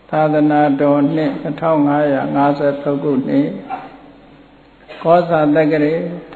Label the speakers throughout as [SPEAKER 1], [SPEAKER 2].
[SPEAKER 1] သာသနာတော်နှစ်2553ခုနှစ်ကောဇာတက္ကရာ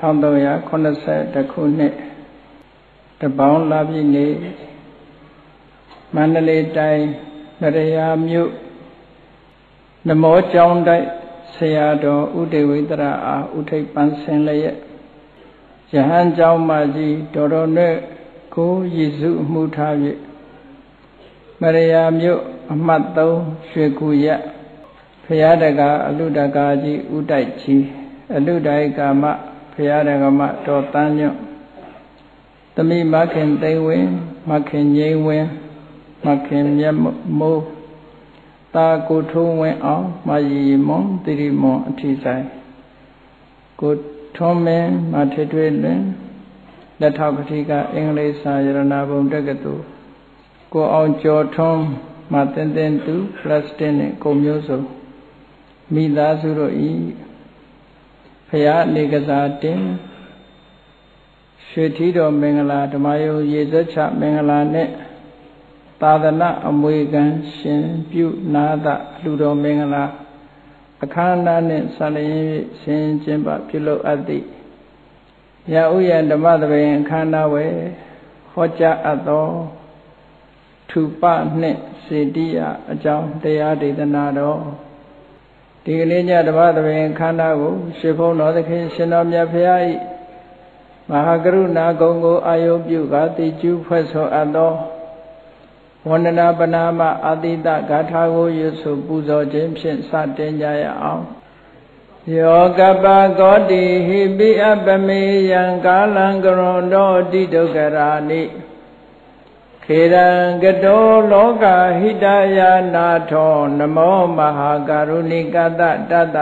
[SPEAKER 1] 1380ခုနှစ်တပေါင်းလပြည့်နေ့မန္တလေးတိုင်းနရယာမြို့နမောကျောင်းတိုက်ဆရာတော်ဥဒေဝိတရအားဥထိပ်ပန်းဆင်လျက်ယဟန်ကျောင်းမကြီးတော်တော်နဲ့ကိုရည်စုမှုထား၍မရယာမြို့အမှတ်3ရွှေကူရဘုရားတကာအလုတကာကြီးဥတိုက်ကြီးအလုဒိုင်ကာမဘုရားတကာမတော်တန်းညွတ်သမီးမခင်သိဝင်းမခင်ငိမ့်ဝင်းမခင်မြတ်မိုးတာကိုထုံးဝင်းအောင်မရီမွန်တိရိမွန်အထီဆိုင်ကိုထုံးမင်းမထေထွေးလွင်လက်ထောက်ကတိကအင်္ဂလိပ်စာရဏဘုံတက္ကသိုလ်ကိုအောင်ကျော်ထွန်းမတင်တင်သူပလတ်စတစ်နဲ့ကိုမျိုးစုံမိသားစုတို့ဤဖရာနေကစားတင်ရွှေထီးတော်မင်္ဂလာဓမ္မယုံရေစက်ချမင်္ဂလာနဲ့သာသနာအမွေခံရှင်ပြုနာသလူတော်မင်္ဂလာအခမ်းအနားနှင့်ဆက်လျင်ဆင်ကျင်းပပြုလုပ်အပ်သည့်ရဥယျာဓမ္မသဘင်အခမ်းအနားဝယ်ဟောကြားအပ်သောထူပနှင့်စေတိယအကြောင်းတရားဒေသနာတော်ဒီကနေ့ညဓမ္မသဘင်အခမ်းအနားကိုရွှေဘုန်းတော်သခင်ရှင်တော်မြတ်ဖရာ၏မဟာကရုဏာဂုဏ်ကိုအာယုပြုကာတိကျူးဖွဲ့ဆိုအပ်သောဝန္ဒနာပနာမအာတိတဂါထာကိုရွတ်ဆိုပူဇော်ခြင်းဖြင့်စတင်ကြရအောင်ယောကပကောတိဟိပိအပမေယံကာလံကရွန်တော်တိဒုက္ခရာနိခေရံကတောလောကဟိတယာနာထောနမောမဟာကရုဏိကတတတ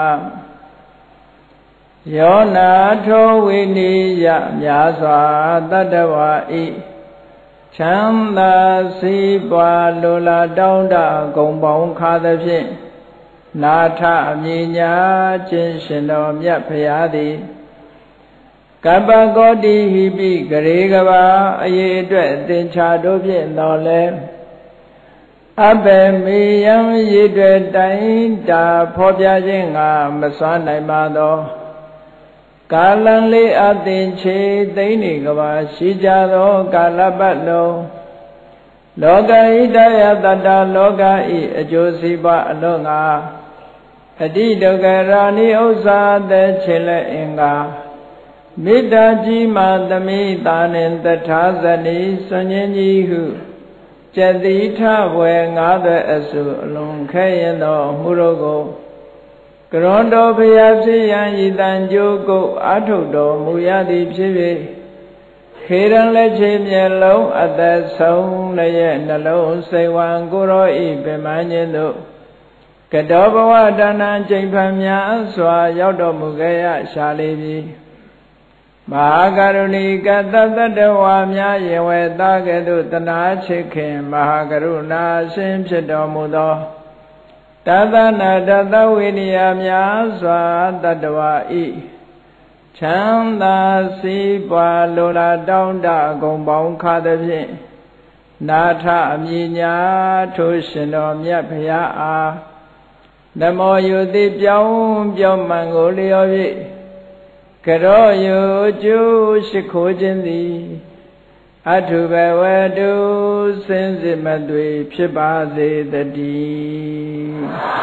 [SPEAKER 1] ယောနာထောဝိနိယမြာစွာတတ္တဝါဤချမ်းသာစီးပွားလိုလားတောင်းတဂုံပေါင်းခါသဖြင့်နာထအမြညာခြင်းရှင်တော်မြတ်ဖရာသည်ကပ္ပကောတိဟိပိဂရေကဘာအရေးအတွက်သင်္ချာတို့ဖြင့်တော်လဲအဘေမေယံရည်တွေတိုင်တာဖော်ပြခြင်းကမစွမ်းနိုင်ပါသောကာလံလေးအသင်ချေသိမ့်နေကဘာရှိကြသောကာလပတ်လုံးလောကဣတယတတလောကဤအကျိုးစီးပွားအလုံးငါအတိဒုက္ခရာနိဥစ္စာသက်ချေလက်အင်္ဂါမေတ္တာကြီးမှသမိတာနှင့်တထာဇနိစွန်ခြင်းကြီးဟုကျတိထဝေငါးသွဲအစုအလုံးခဲရင်သောမှုတို့ကိုကရွန်တော်ဖျားဖြစ်ရန်ဤတန်ကြိုးကိုအာထုတ်တော်မူရသည်ဖြစ်၍ခေရန်လက်ချေမျက်လုံးအသက်ဆုံးလည်းနှလုံးစိတ်ဝံကိုရောဤပင်မခြင်းတို့ကတောဘဝဒါနချိန်ဖန်များစွာရောက်တော်မူခဲ့ရရှာလေပြီမဟာကရုဏီကတတ္တဝါများယဝေတာကဲ့သို့တနာချစ်ခင်မဟာကရုဏာရှင်ဖြစ်တော်မူသောတသနာတသဝိနည်းများစွာတတ္တဝါဤချမ်းသာစီးပွားလိုလားတောင်းတအကုန်ပေါင်းခါသဖြင့်နာထအမြညာထိုရှင်တော်မြတ်ဖရာအားနမောယုတိပြောင်းမှန်ကိုလျော်၍ကရောယုကျိုးရှိခိုးခြင်းသည်အထုဘဝတုစင်စစ်မသွေဖြစ်ပါစေတည်း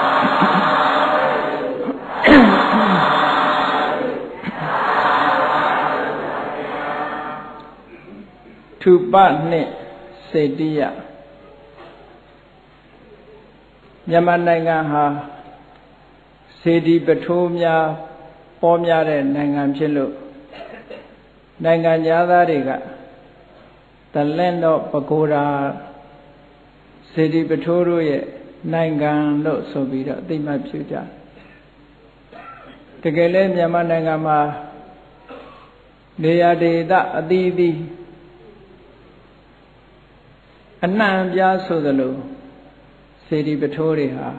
[SPEAKER 1] ထူပနှင့်စေတိယမြန်မာနိုင်ငံဟာစေတီပထိုးများပေါ်များတဲ့နိုင်ငံဖြစ်လို့နိုင်ငံသားတွေကတလင့်တော့ပကိုရာစေတီပထိုးတို့ရဲ့နိုင်ငံလို့ဆိုပြီးတော့အသိမှတ်ပြုကြတကယ်လဲမြန်မာနိုင်ငံမှာနေရာဒေသအသီးသီးအနှံ့ပြားဆိုသလိုစေတီပထိုးတွေဟာ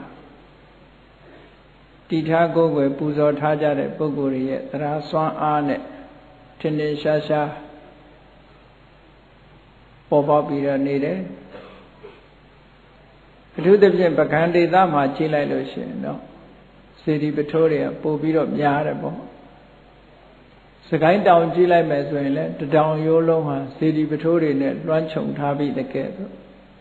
[SPEAKER 1] တည်ထားကိုယ်ွယ်ပူဇော်ထားကြတဲ့ပုဂ္ဂိုလ်တွေရဲ့သရစွမ်းအားနဲ့ထင်ထင်ရှားရှားပေါ်ပေါက်ပြီးတော့နေတယ်အထူးသဖြင့်ပကံဒေသမှာကြည့်လိုက်လို့ရှိရင်တော့စေတီပထိုးတွေကပို့ပြီးတော့များတယ်ပေါ့စကိုင်းတောင်ကြည့်လိုက်မယ်ဆိုရင်လည်းတတောင်ရိုးလုံးဟာစေတီပထိုးတွေနဲ့လွှမ်းခြုံထားပြီးတကယ်ဆို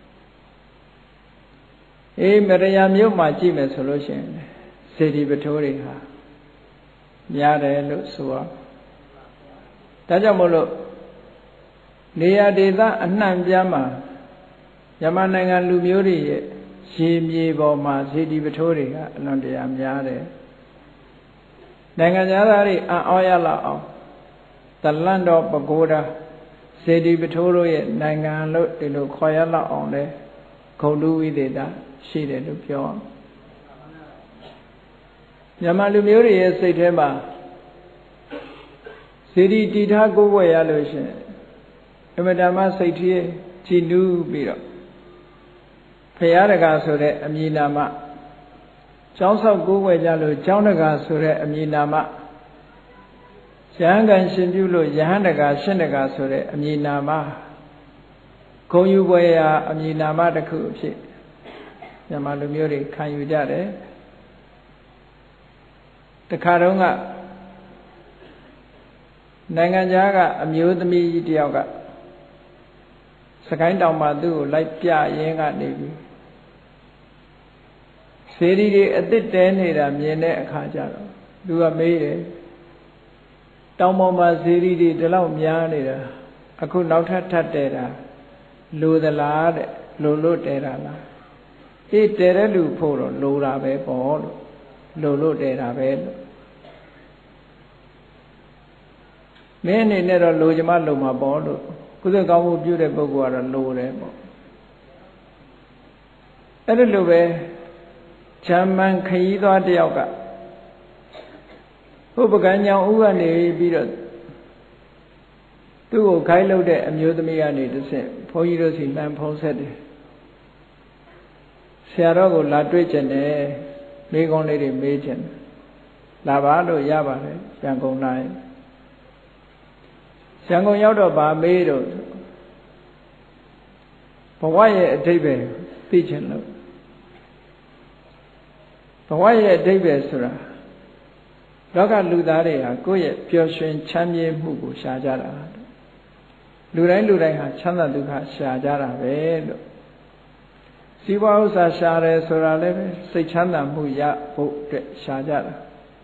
[SPEAKER 1] မရယာမြို့မှာကြည့်မယ်ဆိုလို့ရှိရင်စေတီပထိုးတွေဟာများတယ်လို့ဆိုရဒါကြောင့်မို့လို့နေရာဒေသအနှံ့ပြားမှာမြန်မာနိုင်ငံလူမျိုးတွေရဲ့ရေမြေပေါ်မှာစေတီပထိုးတွေကအလွန်တရာများတယ်နိုင်ငံသားတွေအံ့ဩရလောက်အောင်တလန့်တော်ပကိုးတာစေတီပထိုးတို့ရဲ့နိုင်ငံလို့ဒီလိုခေါ်ရလောက်အောင်လဲဂုဏ်တူဝိသေသရှိတယ်လို့ပြောမြန်မာလူမျိုးတွေရဲ့စိတ်ထဲမှာစေတီတည်ထားကိုးကွယ်ရလို့ရှိရင်အမတမစိတ်ကြီးကြည်နူးပြီးတော့ဖရာတကာဆိုတဲ့အမည်နာမကျောင်းဆောက်ကိုးကွယ်ကြလို့ကျောင်းတကာဆိုတဲ့အမည်နာမရဟန်းကံရှင်ပြုလို့ရဟန်းတကာရှင်တကာဆိုတဲ့အမည်နာမဂုဏ်ယူပွဲရာအမည်နာမတစ်ခုအဖြစ်မြန်မာလူမျိုးတွေခံယူကြတယ်တခါတော့ကနိုင်ငံခြားကအမျိုးသမီးကြီးတယောက်ကစကိုင်းတောင်မှာသူ့ကိုလိုက်ပြရင်းကနေပြီးစေတီတွေအစ်စ်တဲနေတာမြင်တဲ့အခါကျတော့သူကမေးတယ်တောင်ပေါ်မှာစေတီတွေဒီလောက်များနေတာအခုနောက်ထပ်ထပ်တဲတာလိုသလားတဲ့လိုလို့တဲတာလားတဲတဲ့လူဖို့တော့လိုတာပဲပေါ့လို့လိုလို့တဲတာပဲလို့မင်းအနေနဲ့တော့လိုချင်မှလိုမှာပေါ့လို့ကုသိုလ်ကောင်းမှုပြုတဲ့ပုဂ္ဂိုလ်ကတော့လိုတယ်ပေါ့အဲ့ဒီလိုပဲချမ်းမှန်ခရီးသွားတယောက်ကဥပကံညောင်ဥကနေပြီးတော့သူ့ကိုခိုင်းလုပ်တဲ့အမျိုးသမီးကနေတစ်ဆင့်ဘုန်းကြီးတို့စီလမ်းဖုံးဆက်တယ်ဆရာတော်ကိုလာတွေ့ကြတယ်မိကုံးလေးတွေမေးကြတယ်လာပါလို့ရပါတယ်ရန်ကုန်လာရင်ရန်ကုန်ရောက်တော့ဗာမေးတော့ဘဝရဲ့အဓိပ္ပာယ်သိချင်လို့ဘဝရဲ့အဓိပ္ပာယ်ဆိုတာလောကလူသားတွေဟာကိုယ့်ရဲ့ပျော်ရွှင်ချမ်းမြေ့မှုကိုရှားကြတာလူတိုင်းဟာချမ်းသာဒုက္ခရှားကြတာပဲလို့စီးပွားဥစ္စာရှားတယ်ဆိုတာလည်းပဲစိတ်ချမ်းသာမှုရဖို့အတွက်ရှားကြတာ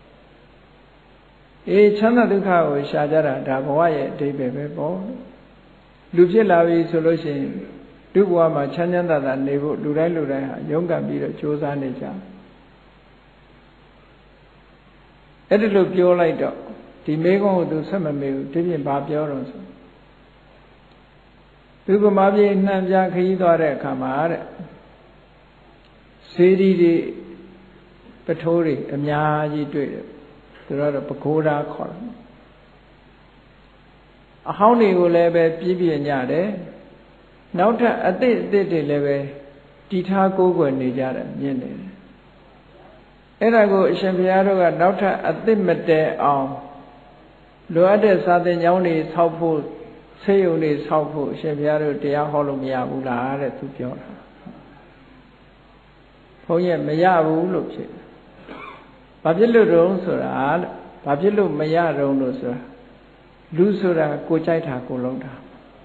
[SPEAKER 1] ချမ်းသာဒုက္ခကိုရှားကြတာဒါဘဝရဲ့အဓိပ္ပာယ်ပဲပေါ့လူဖြစ်လာပြီဆိုလို့ရှိရင်ဒုဘဝမှာချမ်းချမ်းသာသာနေဖို့လူတိုင်းဟာရုန်းကန်ပြီးတော့ကြိုးစားနေကြအဲ့ဒီလိုပြောလိုက်တော့ဒီမိကုံးကိုသူဆက်မမေးဘူးဒီပြင်ဘာပြောတော့ဆိုသူကမာပြေနှံပြခရီးသွားတဲ့အခါမှာတဲ့စေတီတွေပထိုးတွေအများကြီးတွေ့တယ်သူတို့တော့ပကိုးဓာခေါ်တယ်အဟောင်းတွေကိုလည်းပဲပြည့်ပြည့်ညတယ်နောက်ထပ်အသစ်တွေလည်းပဲတည်ထားကိုးကွယ်နေကြတယ်မြင်နေတယ်အဲ့ဒါကိုအရှင်ဘုရားတို့ကနောက်ထပ်အသစ်မတည်အောင်လိုအပ်တဲ့စာသင်ကျောင်းတွေဆောက်ဖို့ဆေးရုံတွေဆောက်ဖို့အရှင်ဘုရားတို့တရားဟောလို့မရဘူးလားတဲ့သူပြောတာဘုန်းကြီးမရဘူးလို့ဖြစ်ဘာဖြစ်လို့တုံးဆိုတာဘာဖြစ်လို့မရတုံးလို့ဆိုတာလူဆိုတာကိုကြိုက်တာကိုလုံးတာ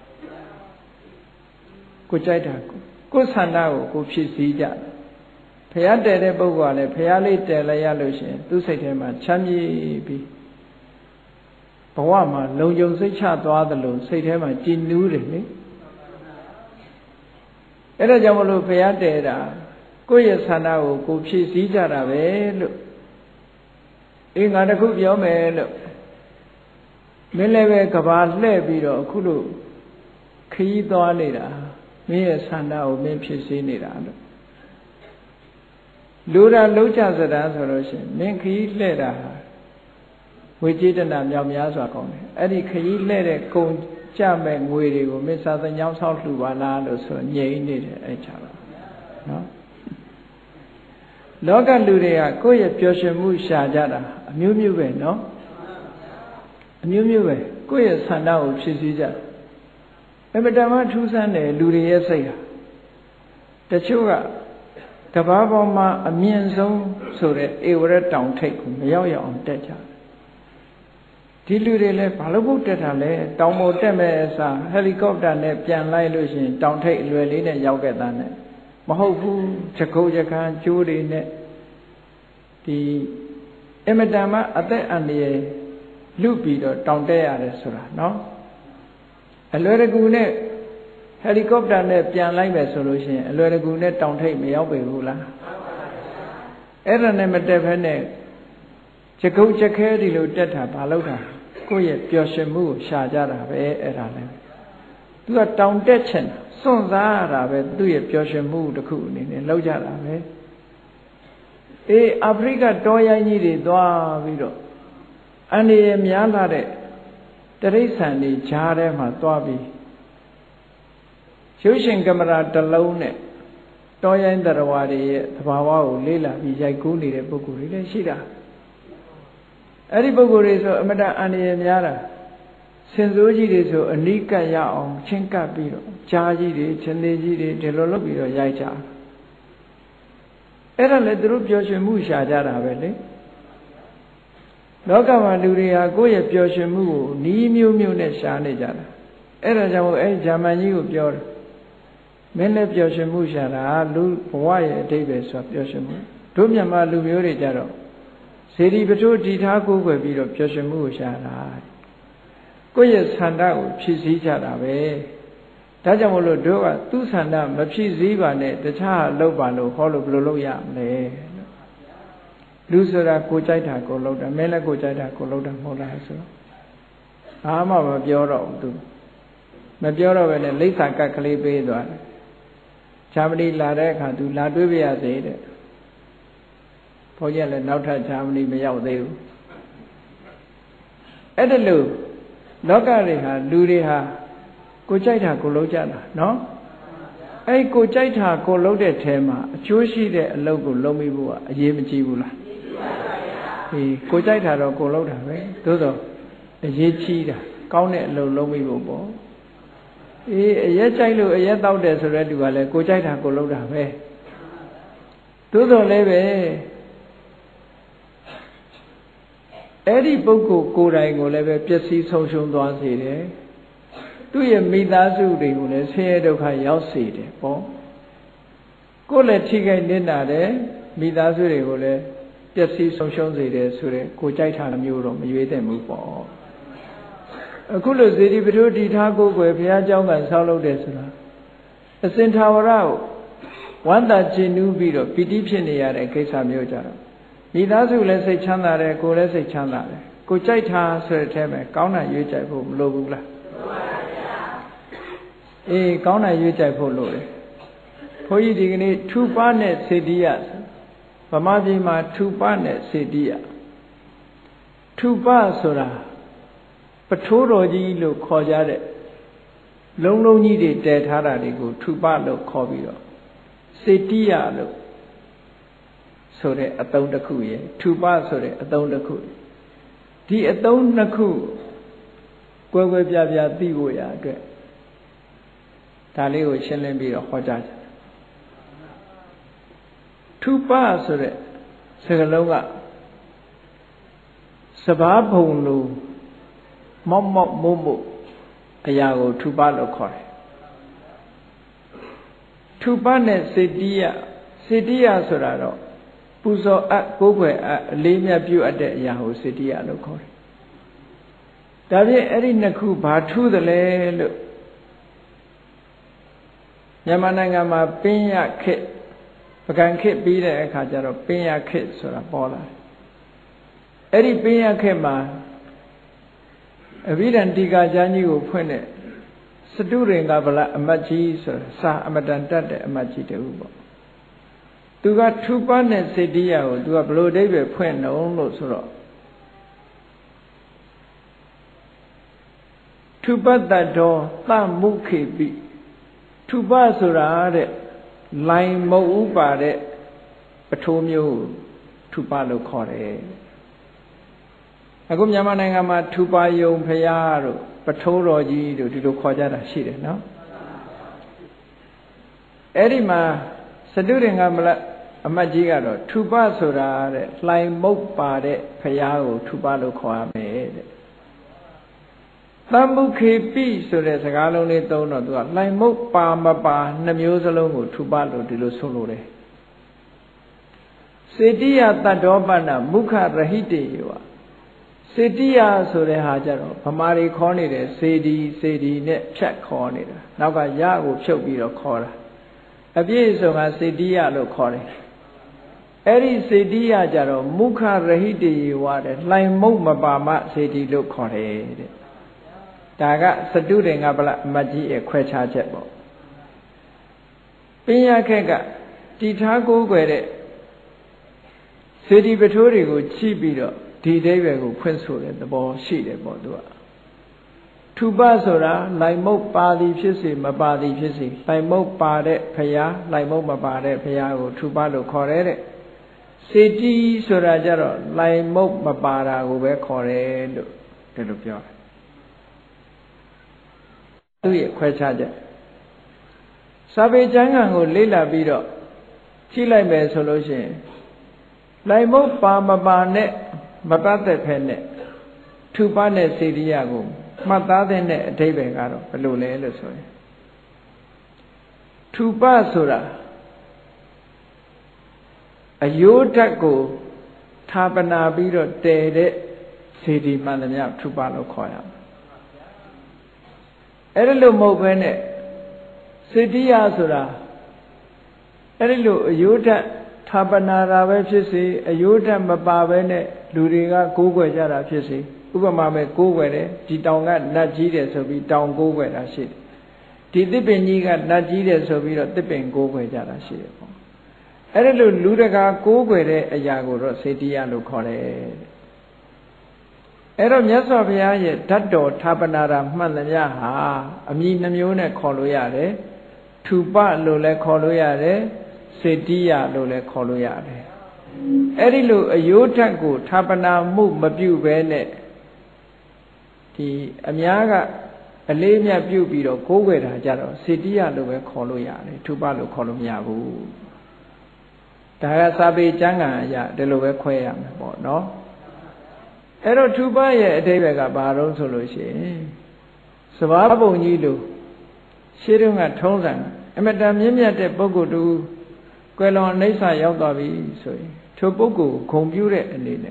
[SPEAKER 1] ကိုကြိုက်တာကိုဆန္ဒကိုကိုဖြစ်စည်းကြဖះတည်တဲ့ပုဂ္ဂိုလ်ကလည်းဖះလေးတည်လိုက်ရလို့ရှိရင်သူ့စိတ်ထဲမှာချမ်းမြေ့ပြီးဘဝမှာလုံခြုံစိတ်ချသွားသလိုစိတ်ထဲမှာကြည်နူးတယ်လေအဲ့ဒါကြောင့်မလို့ဖះတည်တာကိုယ့်ရဲ့ဆန္ဒကိုကိုဖြည့်စည်းကြတာပဲလို့ငါတခုပြောမယ်လို့မင်းလည်းပဲကဘာလှဲ့ပြီးတော့အခုလို့ခရီးသွားနေတာမင်းရဲ့ဆန္ဒကိုမင်းဖြည့်စည်းနေတာလို့လူတာလုံးချစတာဆိုလို့ရှိရင်မင်းခရီးလှဲ့တာဝေကျေတနာမြောက်များစွာကောင်းတယ်အဲ့ဒီခရီးလှဲ့တဲ့ကုံကြမဲ့ငွေတွေကိုမင်းစာသင်ကျောင်းဆောက်လှူပါလားလို့ဆိုငြိမ်နေတယ်အဲ့ချတော့နော်လောကလူတွေကကိုယ့်ရဲ့ပျော်ရွှင်မှုရှာကြတာအမျိုးမျိုးပဲနော်အမျိုးမျိုးပဲကိုယ့်ရဲ့ဆန္ဒကိုဖြည့်ဆည်းကြအမတမထူးဆန်းတယ်လူတွေရဲ့စိတ်ဟာတချို့ကကဘာပေါ်မှာအမြင့်ဆုံးဆိုတဲ့ဧဝရတောင်ထိပ်ကိုမရောက်ရအောင်တက်ကြဒီလူတွေလည်းဘာလို့ဖို့တက်တာလဲတောင်ပေါ်တက်မဲ့အစားဟယ်လီကော်ပတာနဲ့ပြန်လိုက်လို့ရှိရင်တောင်ထိပ်အလွယ်လေးနဲ့ရောက်ခဲ့တာနဲ့မဟုတ်ဘူးချက်ကုတ်ချက်ခန်းကျိုးတွေနဲ့ဒီအမတန်မှအသက်အန္တရာယ်လူပြီးတော့တောင်တက်ရတယ်ဆိုတာနော်အလွယ်တကူနဲ့ဟယ်လီကော်ပတာနဲ့ပြန်လိုက်မယ်ဆိုလို့ရှိရင်အလွယ်တကူနဲ့တောင်ထိပ်မရောက်ပေဘူးလားအဲ့ဒါနဲ့မတက်ဘဲနဲ့ချက်ကုတ်ချက်ခဲဒီလိုတက်တာဘာလို့တာကိုယ့်ရဲ့ပျော်ရွှင်မှုကိုရှာကြတာပဲအဲ့ဒါလည်းသူကတောင်တက်ချင်စွန့်စားရတာပဲသူ့ရဲ့ပျော်ရွှင်မှုတစ်ခုအနေနဲ့လောက်ကြတာပဲအေးအာဖရိကတောရိုင်းကြီးတွေသွားပြီးတော့အန္တရာယ်များလာတဲ့တိရစ္ဆာန်တွေဂျားထဲမှာသွားပြီးရုပ်ရှင်ကင်မရာတစ်လုံးနဲ့တောရိုင်းတရားဝါတွေရဲ့သဘာဝကိုလေ့လာပြီးရိုက်ကူးနေတဲ့ပုဂ္ဂိုလ်တွေလည်းရှိတာအဲ့ဒီပုဂ္ဂိုလ်တွေဆိုအမတန်အန္တရာယ်များတာဆင်စိုးကြီးတွေဆိုအနိကတ်ရအောင်ချင်းကပ်ပြီးတော့ကြားကြီးတွေချင်းသေးကြီးတွေဒီလိုလုပ်ပြီးတော့ရိုက်ကြအဲ့ဒါလည်းသူတို့ပျော်ရွှင်မှုရှာကြတာပဲလေလောကမှာလူတွေဟာကိုယ့်ရဲ့ပျော်ရွှင်မှုကိုနီးမျိုးမျိုးနဲ့ရှာနေကြတာအဲ့ဒါကြောင့်အဲ့ဂျာမန်ကြီးကိုပြောတယ်မင်းလည်းပျော်ရွှင်မှုရှာတာလူဘဝရဲ့အတိတ်ပဲဆိုပျော်ရွှင်မှုတို့မြန်မာလူမျိုးတွေကြတော့စေတီပထိုးတည်ထားကိုယ်ွယ်ပြီးတော့ပျော်ရွှင်မှုကိုရှာတာကိုယ့်ရဲ့ဆန္ဒကိုဖြည့်ဆည်းကြတာပဲဒါကြောင့်မို့လို့တို့ကသူ့ဆန္ဒမဖြည့်ဆည်းပါနဲ့တခြားလုပ်ပါလို့ဟောလို့ဘယ်လိုလုပ်ရမလဲလူဆိုတာကိုကြိုက်တာကိုလုပ်တာမင်းလည်းကိုကြိုက်တာကိုလုပ်တာမဟုတ်လားဆိုတော့ဘာမှမပြောတော့ဘူးသူမပြောတော့ပဲနဲ့လိမ့်စာကတ်ကလေးပေးသွားတယ်ဂျာမနီလာတဲ့အခါသူလာတွေးပြရစေတဲ့ဘုန်းကြီးလည်းနောက်ထပ်ဂျာမနီမရောက်သေးဘူးအဲ့ဒါလို့လောကတွေဟာလူတွေဟာကိုကြိုက်တာကိုလုပ်ကြတာနော်အဲ့ကိုကြိုက်တာကိုလုပ်တဲ့ထဲမှာအကျိုးရှိတဲ့အလုပ်ကိုလုပ်မိဖို့ကအရေးမကြီးဘူးလားအေးကိုကြိုက်တာတော့ကိုလုပ်တာပဲသို့သောအရေးကြီးတာကောင်းတဲ့အလုပ်လုပ်မိဖို့ပေါ့အေးအရက်ကြိုက်လို့အရက်တောက်တယ်ဆိုတဲ့သူကလည်းကိုကြိုက်တာကိုလုပ်တာပဲသို့သောလည်းပဲအဲ့ဒီပုဂ္ဂိုလ်ကိုယ်တိုင်ကိုလည်းပဲပျက်စီးဆုံးရှုံးသွားစေတယ်သူ့ရဲ့မိသားစုတွေကိုလည်းဆင်းရဲဒုက္ခရောက်စေတယ်ပေါ့ကိုယ်လည်းထိခိုက်နစ်နာတယ်မိသားစုတွေကိုလည်းပျက်စီးဆုံးရှုံးစေတယ်ဆိုတဲ့ကိုကြိုက်တာမျိုးတော့မရွေးသင့်ဘူးပေါ့အခုလိုစေတီပထိုးတည်ထားကိုယ်ွယ်ဘုရားကျောင်းကဆောက်လုပ်တယ်ဆိုတာအစဉ်ထာဝရကိုဝမ်းသာကျဉ်နှူးပြီးတော့ပီတိဖြစ်နေရတဲ့ကိစ္စမျိုးကြတော့မိသားစုလည်းစိတ်ချမ်းသာတယ်ကိုယ်လည်းစိတ်ချမ်းသာတယ်ကိုကြိုက်တာဆိုတဲ့အထဲမှာကောင်းတာရွေးကြိုက်ဖို့မလိုဘူးလားအေးကောင်းတာရွေးကြိုက်ဖို့လိုတယ်ဘုန်းကြီးဒီကနေ့ထူပနဲ့စေတီယဗမာပြည်မှာထူပနဲ့စေတီယထူပဆိုတာပထိုးတော်ကြီးလို့ခေါ်ကြတဲ့လုံးလုံးကြီးတွေတည်ထားတာတွေကိုထူပလို့ခေါ်ပြီးတော့စေတီယလို့ဆိုတဲ့အသုံးတစ်ခုရယ်ထူပဆိုတဲ့အသုံးတစ်ခုဒီအသုံးနှစ်ခုကွဲကွဲပြားပြားသိဖို့ရအတွက်ဒါလေးကိုရှင်းလင်းပြီးတော့ဟောကြားကြထူပဆိုတဲ့စကားလုံးကစဘာဘုံလိုမောက်မောက်မို့မို့အရာကိုထူပလို့ခေါ်တယ်ထူပနဲ့စေတီယဆိုတာတော့ပူဇော်အပ်ကိုးကွယ်အပ်အလေးမြတ်ပြုအပ်တဲ့အရာကိုစေတီယလို့ခေါ်တယ်ဒါဖြင့်အဲ့ဒီနှစ်ခုဘာထူးသလဲလို့မြန်မာနိုင်ငံမှာပင်းရခေတ်ပကံခေတ်ပြီးတဲ့အခါကျတော့ပင်းရခေတ်ဆိုတာပေါ်လာတယ်အဲ့ဒီပင်းရခေတ်မှာအဘိဓမ္မာတိကာကျမ်းကြီးကိုဖွင့်တဲ့စတုရင်္ဂဗလအမတ်ကြီးဆိုတာစာအမတန်တတ်တဲ့အမတ်ကြီးတူပေါ့သူကထူပနဲ့စေတီယကိုသူကဘလို့အဓိပ္ပာယ်ဖွင့်နှုံးလို့ဆိုတော့ထူပတ္တတော်သမုခေပိထူပဆိုတာတဲ့လိုင်မုတ်ဥပါတဲ့ပထိုးမျိုးထူပလို့ခေါ်တယ်အခုမြန်မာနိုင်ငံမှာထူပါယုံဖရာတို့ပထိုးတော်ကြီးတို့ဒီလိုခေါ်ကြတာရှိတယ်နော်အဲ့ဒီမှာစတုရင်္ဂအမတ်ကြီးကတော့ထူပဆိုတာတဲ့လှိုင်မုတ်ပါတဲ့ဖရာကိုထူပလို့ခေါ်ရမယ်တဲ့သမုခေပိဆိုတဲ့စကားလုံးလေးသုံးတော့သူကလှိုင်မုတ်ပါမပါနှစ်မျိုးစလုံးကိုထူပလို့ဒီလိုဆိုလို့တယ်စေတိယတတ္တောပနမုခရဟိတေယောစေတိယဆိုတဲ့ဟာကြတော့ဗမာတွေခေါ်နေတယ်စေဒီနဲ့ဖြတ်ခေါ်နေတာနောက်ကရကိုဖြုတ်ပြီးတော့ခေါ်တာအပြည့်စုံကစေတိယလို့ခေါ်တယ်အဲ့ဒီစေတိယကြတော့မုခရဟိတေယောတဲ့လှိုင်မုတ်မပါမစေတီလို့ခေါ်တယ်တဲ့ဒါကစတုတေငါပလအမတ်ကြီးရဲ့ခွဲခြားချက်ပေါ့ပညာခက်ကတီထားကိုးကွယ်တဲ့စေတီပထိုးတွေကိုချိပြီးတော့ဒီအိဗယ်ကိုဖွင့်ဆိုတဲ့သဘောရှိတယ်ပေါ့သူကထူပဆိုတာလှိုင်မုတ်ပါသည်ဖြစ်စေမပါသည်ဖြစ်စေလှိုင်မုတ်ပါတဲ့ဖရာလှိုင်မုတ်မပါတဲ့ဖရာကိုထူပလို့ခေါ်တယ်တဲ့စေတီဆိုတာကြတော့လှိုင်မုတ်မပါတာကိုပဲခေါ်တယ်လို့ဒီလိုပြောတယ်သူရဲ့ခွဲခြားချက်စာပေကျမ်းဂန်ကိုလေ့လာပြီးတော့ကြည့်လိုက်မယ်ဆိုလို့ရှိရင်လှိုင်မုတ်ပါမပါနဲ့မပတ်သက်ဖက်နဲ့ထူပနဲ့စေတီယကိုမှတ်သားတဲ့အဓိပ္ပာယ်ကတော့ဘယ်လိုလဲလို့ဆိုရင်ထူပဆိုတာအယိုးဓာတ်ကိုဌာပနာပြီးတော့တည်တဲ့စေတီမှန်သမျှထူပလို့ခေါ်ရမယ်အဲ့ဒီလိုမဟုတ်ဘဲနဲ့စေတီယဆိုတာအဲ့ဒီလိုအယိုးဓာတ်ဌာပနာတာပဲဖြစ်စေအယိုးဓာတ်မပါဘဲနဲ့လူတွေကကိုးကွယ်ကြတာဖြစ်စေဥပမာပဲကိုးကွယ်တယ်ဒီတောင်ကနတ်ကြီးတယ်ဆိုပြီးတောင်ကိုးကွယ်တာရှိတယ်ဒီသစ်ပင်ကြီးကနတ်ကြီးတယ်ဆိုပြီးတော့သစ်ပင်ကိုးကွယ်ကြတာရှိတယ်ပေါ့အဲ့ဒီလိုလူတကာကိုးကွယ်တဲ့အရာကိုတော့စေတီယလို့ခေါ်တယ်အဲ့တော့မြတ်စွာဘုရားရဲ့ဓာတ်တော်ဌာပနာတာမှန်သမျှဟာအမည်နှမျိုးနဲ့ခေါ်လို့ရတယ်ထူပလို့လည်းခေါ်လို့ရတယ်စေတီယလို့လည်းခေါ်လို့ရတယ်အဲ့ဒီလိုအယိုးဓာတ်ကိုဌာပနာမှုမပြုဘဲနဲ့ဒီအများကအလေးမြတ်ပြုပြီးတော့ကိုးကွယ်တာကြတော့စေတီယလို့ပဲခေါ်လို့ရတယ်ထူပလို့ခေါ်လို့မရဘူးဒါကစာပေကျမ်းဂန်အရာဒီလိုပဲခွဲရမယ်ပေါ့နော်အဲ့တော့ထူပရဲ့အဓိပ္ပာယ်ကဘာလို့ဆိုလို့ရှိရင်စဘာပုံကြီးလို့ရှင်းတုန်းကထုံးစံအမတန်မြင့်မြတ်တဲ့ပုဂ္ဂိုလ်တူကွယ်လွန်အိဋ္ဌာရောက်သွားပြီဆိုရင်ထိုပုဂ္ဂိုလ်ကိုဂုဏ်ပြုတဲ့အနေနဲ့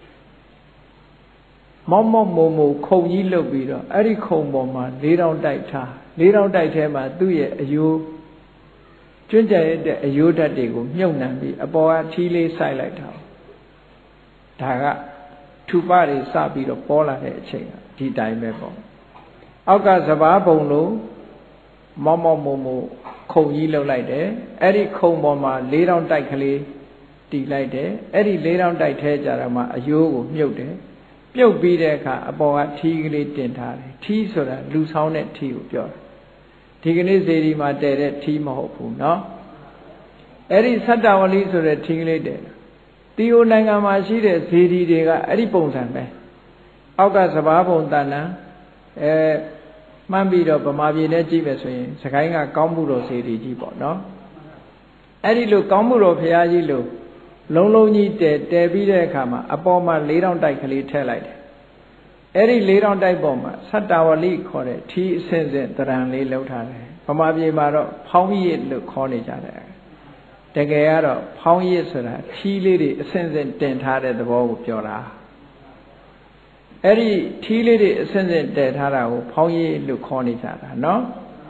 [SPEAKER 1] မောက်မောက်မုံမုံခုံကြီးလုပ်ပြီးတော့အဲ့ဒီခုံပေါ်မှာ၄တောင်တိုက်ထား၄တောင်တိုက်ထဲမှာသူ့ရဲ့အယိုးကျွန့်ကြဲတဲ့အယိုးဓာတ်တွေကိုမြုပ်နှံပြီးအပေါ်ကထီးလေးစိုက်လိုက်တာဒါကထူပတွေစပြီးတော့ပေါ်လာတဲ့အချိန်ကဒီတိုင်းပဲပေါ့အောက်ကစဘာပုံလို့မောက်မောက်မုံမုံခုံကြီးလှုပ်လိုက်တယ်အဲ့ဒီခုံပေါ်မှာ၄တောင်တိုက်ကလေးတီးလိုက်တယ်အဲ့ဒီ၄တောင်တိုက်ထဲကြတော့မှအယိုးကိုမြုပ်တယ်ပြုတ်ပြီးတဲ့အခါအပေါ်ကထီးကလေးတင်ထားတယ်ထီးဆိုတာလူဆောင်တဲ့ထီးကိုပြောတယ်ဒီကနေ့စေတီမှာတည်တဲ့ထီးမဟုတ်ဘူးเนาะအဲ့ဒီသတ္တဝလိဆိုတဲ့ထီးကလေးတည်တီယိုနိုင်ငံမှာရှိတဲ့ဇေဒီတွေကအဲ့ဒီပုံစံပဲအောက်ကစဘာပုံတဏ္ဍမှန်းပြီးတော့ဗမာပြည်နဲ့ကြည့်ပဲဆိုရင်စကိုင်းကကောင်းမှုတော်ဇေဒီကြီးပေါ့နော်အဲ့ဒီလိုကောင်းမှုတော်ဘုရားကြီးလို့လုံးလုံးကြီးတည်ပြီးတဲ့အခါမှာအပေါ်မှာ၄တောင်တိုက်ကလေးထည့်လိုက်တယ်အဲ့ဒီ၄တောင်တိုက်ပေါ်မှာသတ္တဝလိခေါ်တဲ့ထီးအဆင့်ဆင့်တရံလေးလှုပ်ထားတယ်ဗမာပြည်မှာတော့ဖောင်းရစ်လို့ခေါ်နေကြတယ်တကယ်ကတော့ဖောင်းရစ်ဆိုတာထီးလေးတွေအဆင့်ဆင့်တင်ထားတဲ့သဘောကိုပြောတာအဲ့ဒီထီးလေးတွေအဆင့်ဆင့်တည်ထားတာကိုဖောင်းရစ်လို့ခေါ်နေကြတာเนาะ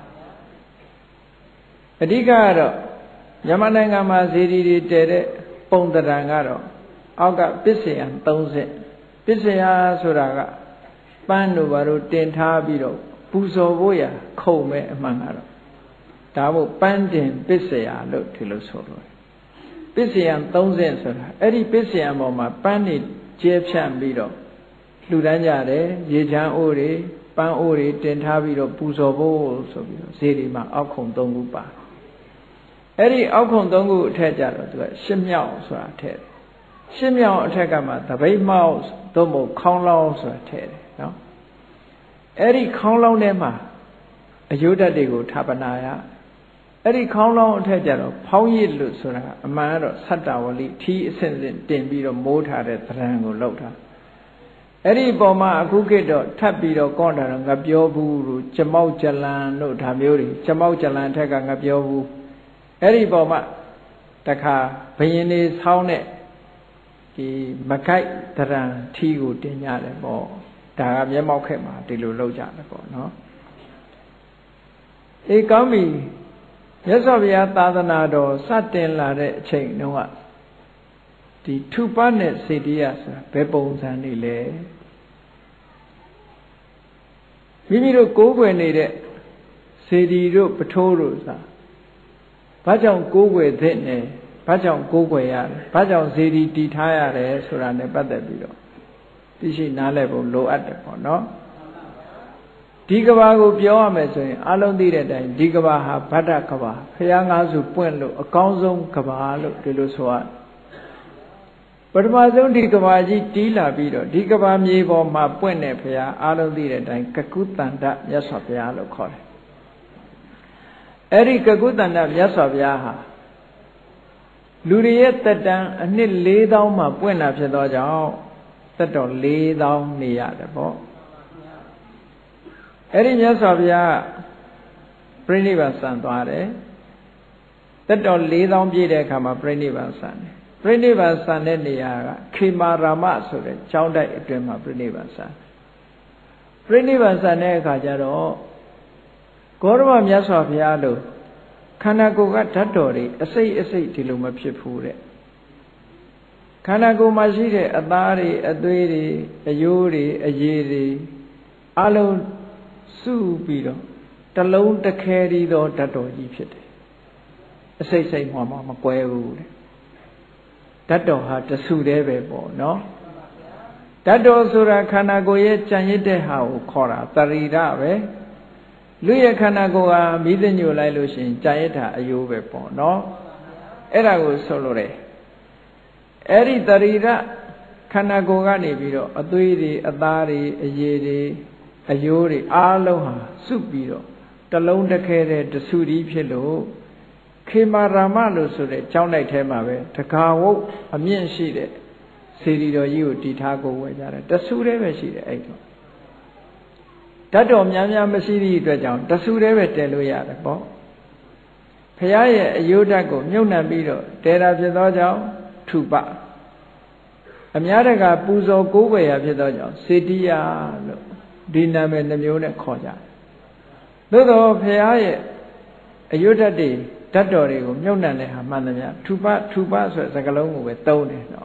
[SPEAKER 1] အဓိကကတော့မြန်မာနိုင်ငံမှာဇေဒီတွေတည်တဲ့ပုံတရံကတော့အောက်ကပစ္စယံ30ပစ္စယဆိုတာကပန်းတို့ဘာလို့တင်ထားပြီးတော့ပူဇော်ဖို့ရခုံမဲ့အမှန်ကတော့ဒါမို့ပန်းတင်ပစ္စယလို့ဒီလိုဆိုလို့ပစ္စယံ30ဆိုတာအဲ့ဒီပစ္စယံပေါ်မှာပန်းတွေကျဲဖြန့်ပြီးတော့လှူဒန်းကြတယ်ရေချမ်းအိုးတွေပန်းအိုးတွေတင်ထားပြီးတော့ပူဇော်ဖို့ဆိုပြီးတော့ဇေဒီမှာအောက်ခုံ3ခုပါအဲ့ဒီအောက်ခုံ3ခုအထက်ကြတော့သူကရှစ်မြောက်ဆိုတာထည့်တယ်ရှစ်မြောက်အထက်ကမှတပိတ်မောက်သို့မဟုတ်ခေါင်းလောင်းဆိုတာထည့်တယ်နော်အဲ့ဒီခေါင်းလောင်းထဲမှာအယုဒ္ဓတွေကိုဌာပနာရအဲ့ဒီခေါင်းလောင်းအထက်ကျတော့ဖောင်းရစ်လို့ဆိုတာအမှန်ကတော့ဆတ္တဝလိထီးအစဉ်စဉ်တင်ပြီးတော့မိုးထားတဲ့သဏ္ဍာန်ကိုလောက်တာအဲ့ဒီပုံမှာအခုခေတ်တော့ထပ်ပြီးတော့ကောတာတော့ငါပြောဘူးလို့ကျမောက်ကြလန်လို့ဒါမျိုးတွေကျမောက်ကြလန်ထက်ကငါပြောဘူးအဲ့ဒီပုံမှာတခါဘယင်းနေဆောင်းတဲ့ဒီမကိုက်သဏ္ဍာန်ထီးကိုတင်ကြတယ်ပေါ့ဒါကမျက်မှောက်ခက်မှာဒီလိုလောက်ကြတယ်ပေါ့နော်အေးကောင်းပြီမြတ်စွာဘုရားသာသနာတော်စတင်လာတဲ့အချိန်တုန်းကဒီထုပနဲ့စေတီယဆိုတာဘယ်ပုံစံနေလဲမိမိတို့ကိုးကွယ်နေတဲ့စေတီတို့ပထိုးတို့ဆိုတာဘာကြောင့်ကိုးကွယ်သင့်နေဘာကြောင့်ကိုးကွယ်ရတယ်ဘာကြောင့်စေတီတည်ထားရတယ်ဆိုတာနဲ့ပတ်သက်ပြီးတော့သိရှိနားလည်ဖို့လိုအပ်တယ်ပေါ့နော်ဒီကဘာကိုပြောရမယ်ဆိုရင်အလုံးသိတဲ့အတိုင်းဒီကဘာဟာဗတ္တကဘာဖရာငါးစုပွင့်လို့အကောင်းဆုံးကဘာလို့ဒီလိုဆိုရပထမဆုံးဒီကဘာကြီးတီးလာပြီးတော့ဒီကဘာမြေပေါ်မှာပွင့်တဲ့ဖရာအလုံးသိတဲ့အတိုင်းကကုတန္တမြတ်စွာဘုရားလို့ခေါ်တယ်အဲ့ဒီကကုတန္တမြတ်စွာဘုရားဟာလူတွေရဲ့တက်တန်းအနှစ်4000မှာပွင့်လာဖြစ်သောကြောင့်တက်တော်4000နေရတယ်ပေါ့အဲ့ဒီမြတ်စွာဘုရားပြိဋိဘံဆံသွားတယ်တက်တော်4000ပြည့်တဲ့အခါမှာပြိဋိဘံဆံတယ်ပြိဋိဘံဆံတဲ့နေရာကခေမာရာမဆိုတဲ့ကျောင်းတိုက်အတွင်းမှာပြိဋိဘံဆံပြိဋိဘံဆံတဲ့အခါကျတော့ဂေါရမမြတ်စွာဘုရားလို့ခန္ဓာကိုယ်ကဓာတ်တော်တွေအစိတ်အစိတ်ဒီလိုမဖြစ်ဘူးတဲ့ခန္ဓာကိုယ်မှာရှိတဲ့အသားတွေအသွေးတွေအယိုးတွေအရည်တွေအလုံးစုပြီးတော့တလုံးတစ်ခဲရီသောဓာတ်တော်ကြီးဖြစ်တယ်အစိတ်စိတ်မှမကွဲဘူးတဲ့ဓာတ်တော်ဟာတဆူတည်းပဲပေါ့နော်ဓာတ်တော်ဆိုတာခန္ဓာကိုယ်ရဲ့ကြံရစ်တဲ့ဟာကိုခေါ်တာတရိရပဲလူရဲ့ခန္ဓာကိုယ်ဟာမိသိညိုလိုက်လို့ရှိရင်ကြံရစ်တာအယိုးပဲပေါ့နော်အဲ့ဒါကိုဆိုလို့တယ်အဲ့ဒီတရိရခန္ဓာကိုယ်ကနေပြီးတော့အသွေးတွေအသားတွေအရည်တွေအယိုးတွေအားလုံးဟာစုပြီးတော့တလုံးတစ်ခဲတဲ့တဆူတီးဖြစ်လို့ခေမာရာမလို့ဆိုတဲ့ကျောင်းတိုက်ထဲမှာပဲတကာဝုတ်အမြင့်ရှိတဲ့စေတီတော်ကြီးကိုတည်ထားကိုဝယ်ကြတယ်တဆူတည်းပဲရှိတယ်အဲ့တော့ဓာတ်တော်များများမရှိသည့်အတွက်ကြောင့်တဆူတည်းပဲတည်လို့ရတယ်ပေါ့ဖရာရဲ့အယိုးဓာတ်ကိုမြုပ်နှံပြီးတော့တည်တာဖြစ်သောကြောင့်ထုပအများတကာပူဇော်ကိုးကွယ်ရာဖြစ်သောကြောင့်စေတီယလို့ဒီနာမည်နှမျိုးနဲ့ခေါ်ကြတယ်သို့သောဖရာရဲ့အယုဒ္ဓတွေဓာတ်တော်တွေကိုမြုပ်နှံတဲ့ဟာမှန်သမျှထုပဆိုတဲ့စကားလုံးကိုပဲသုံးတယ်နော်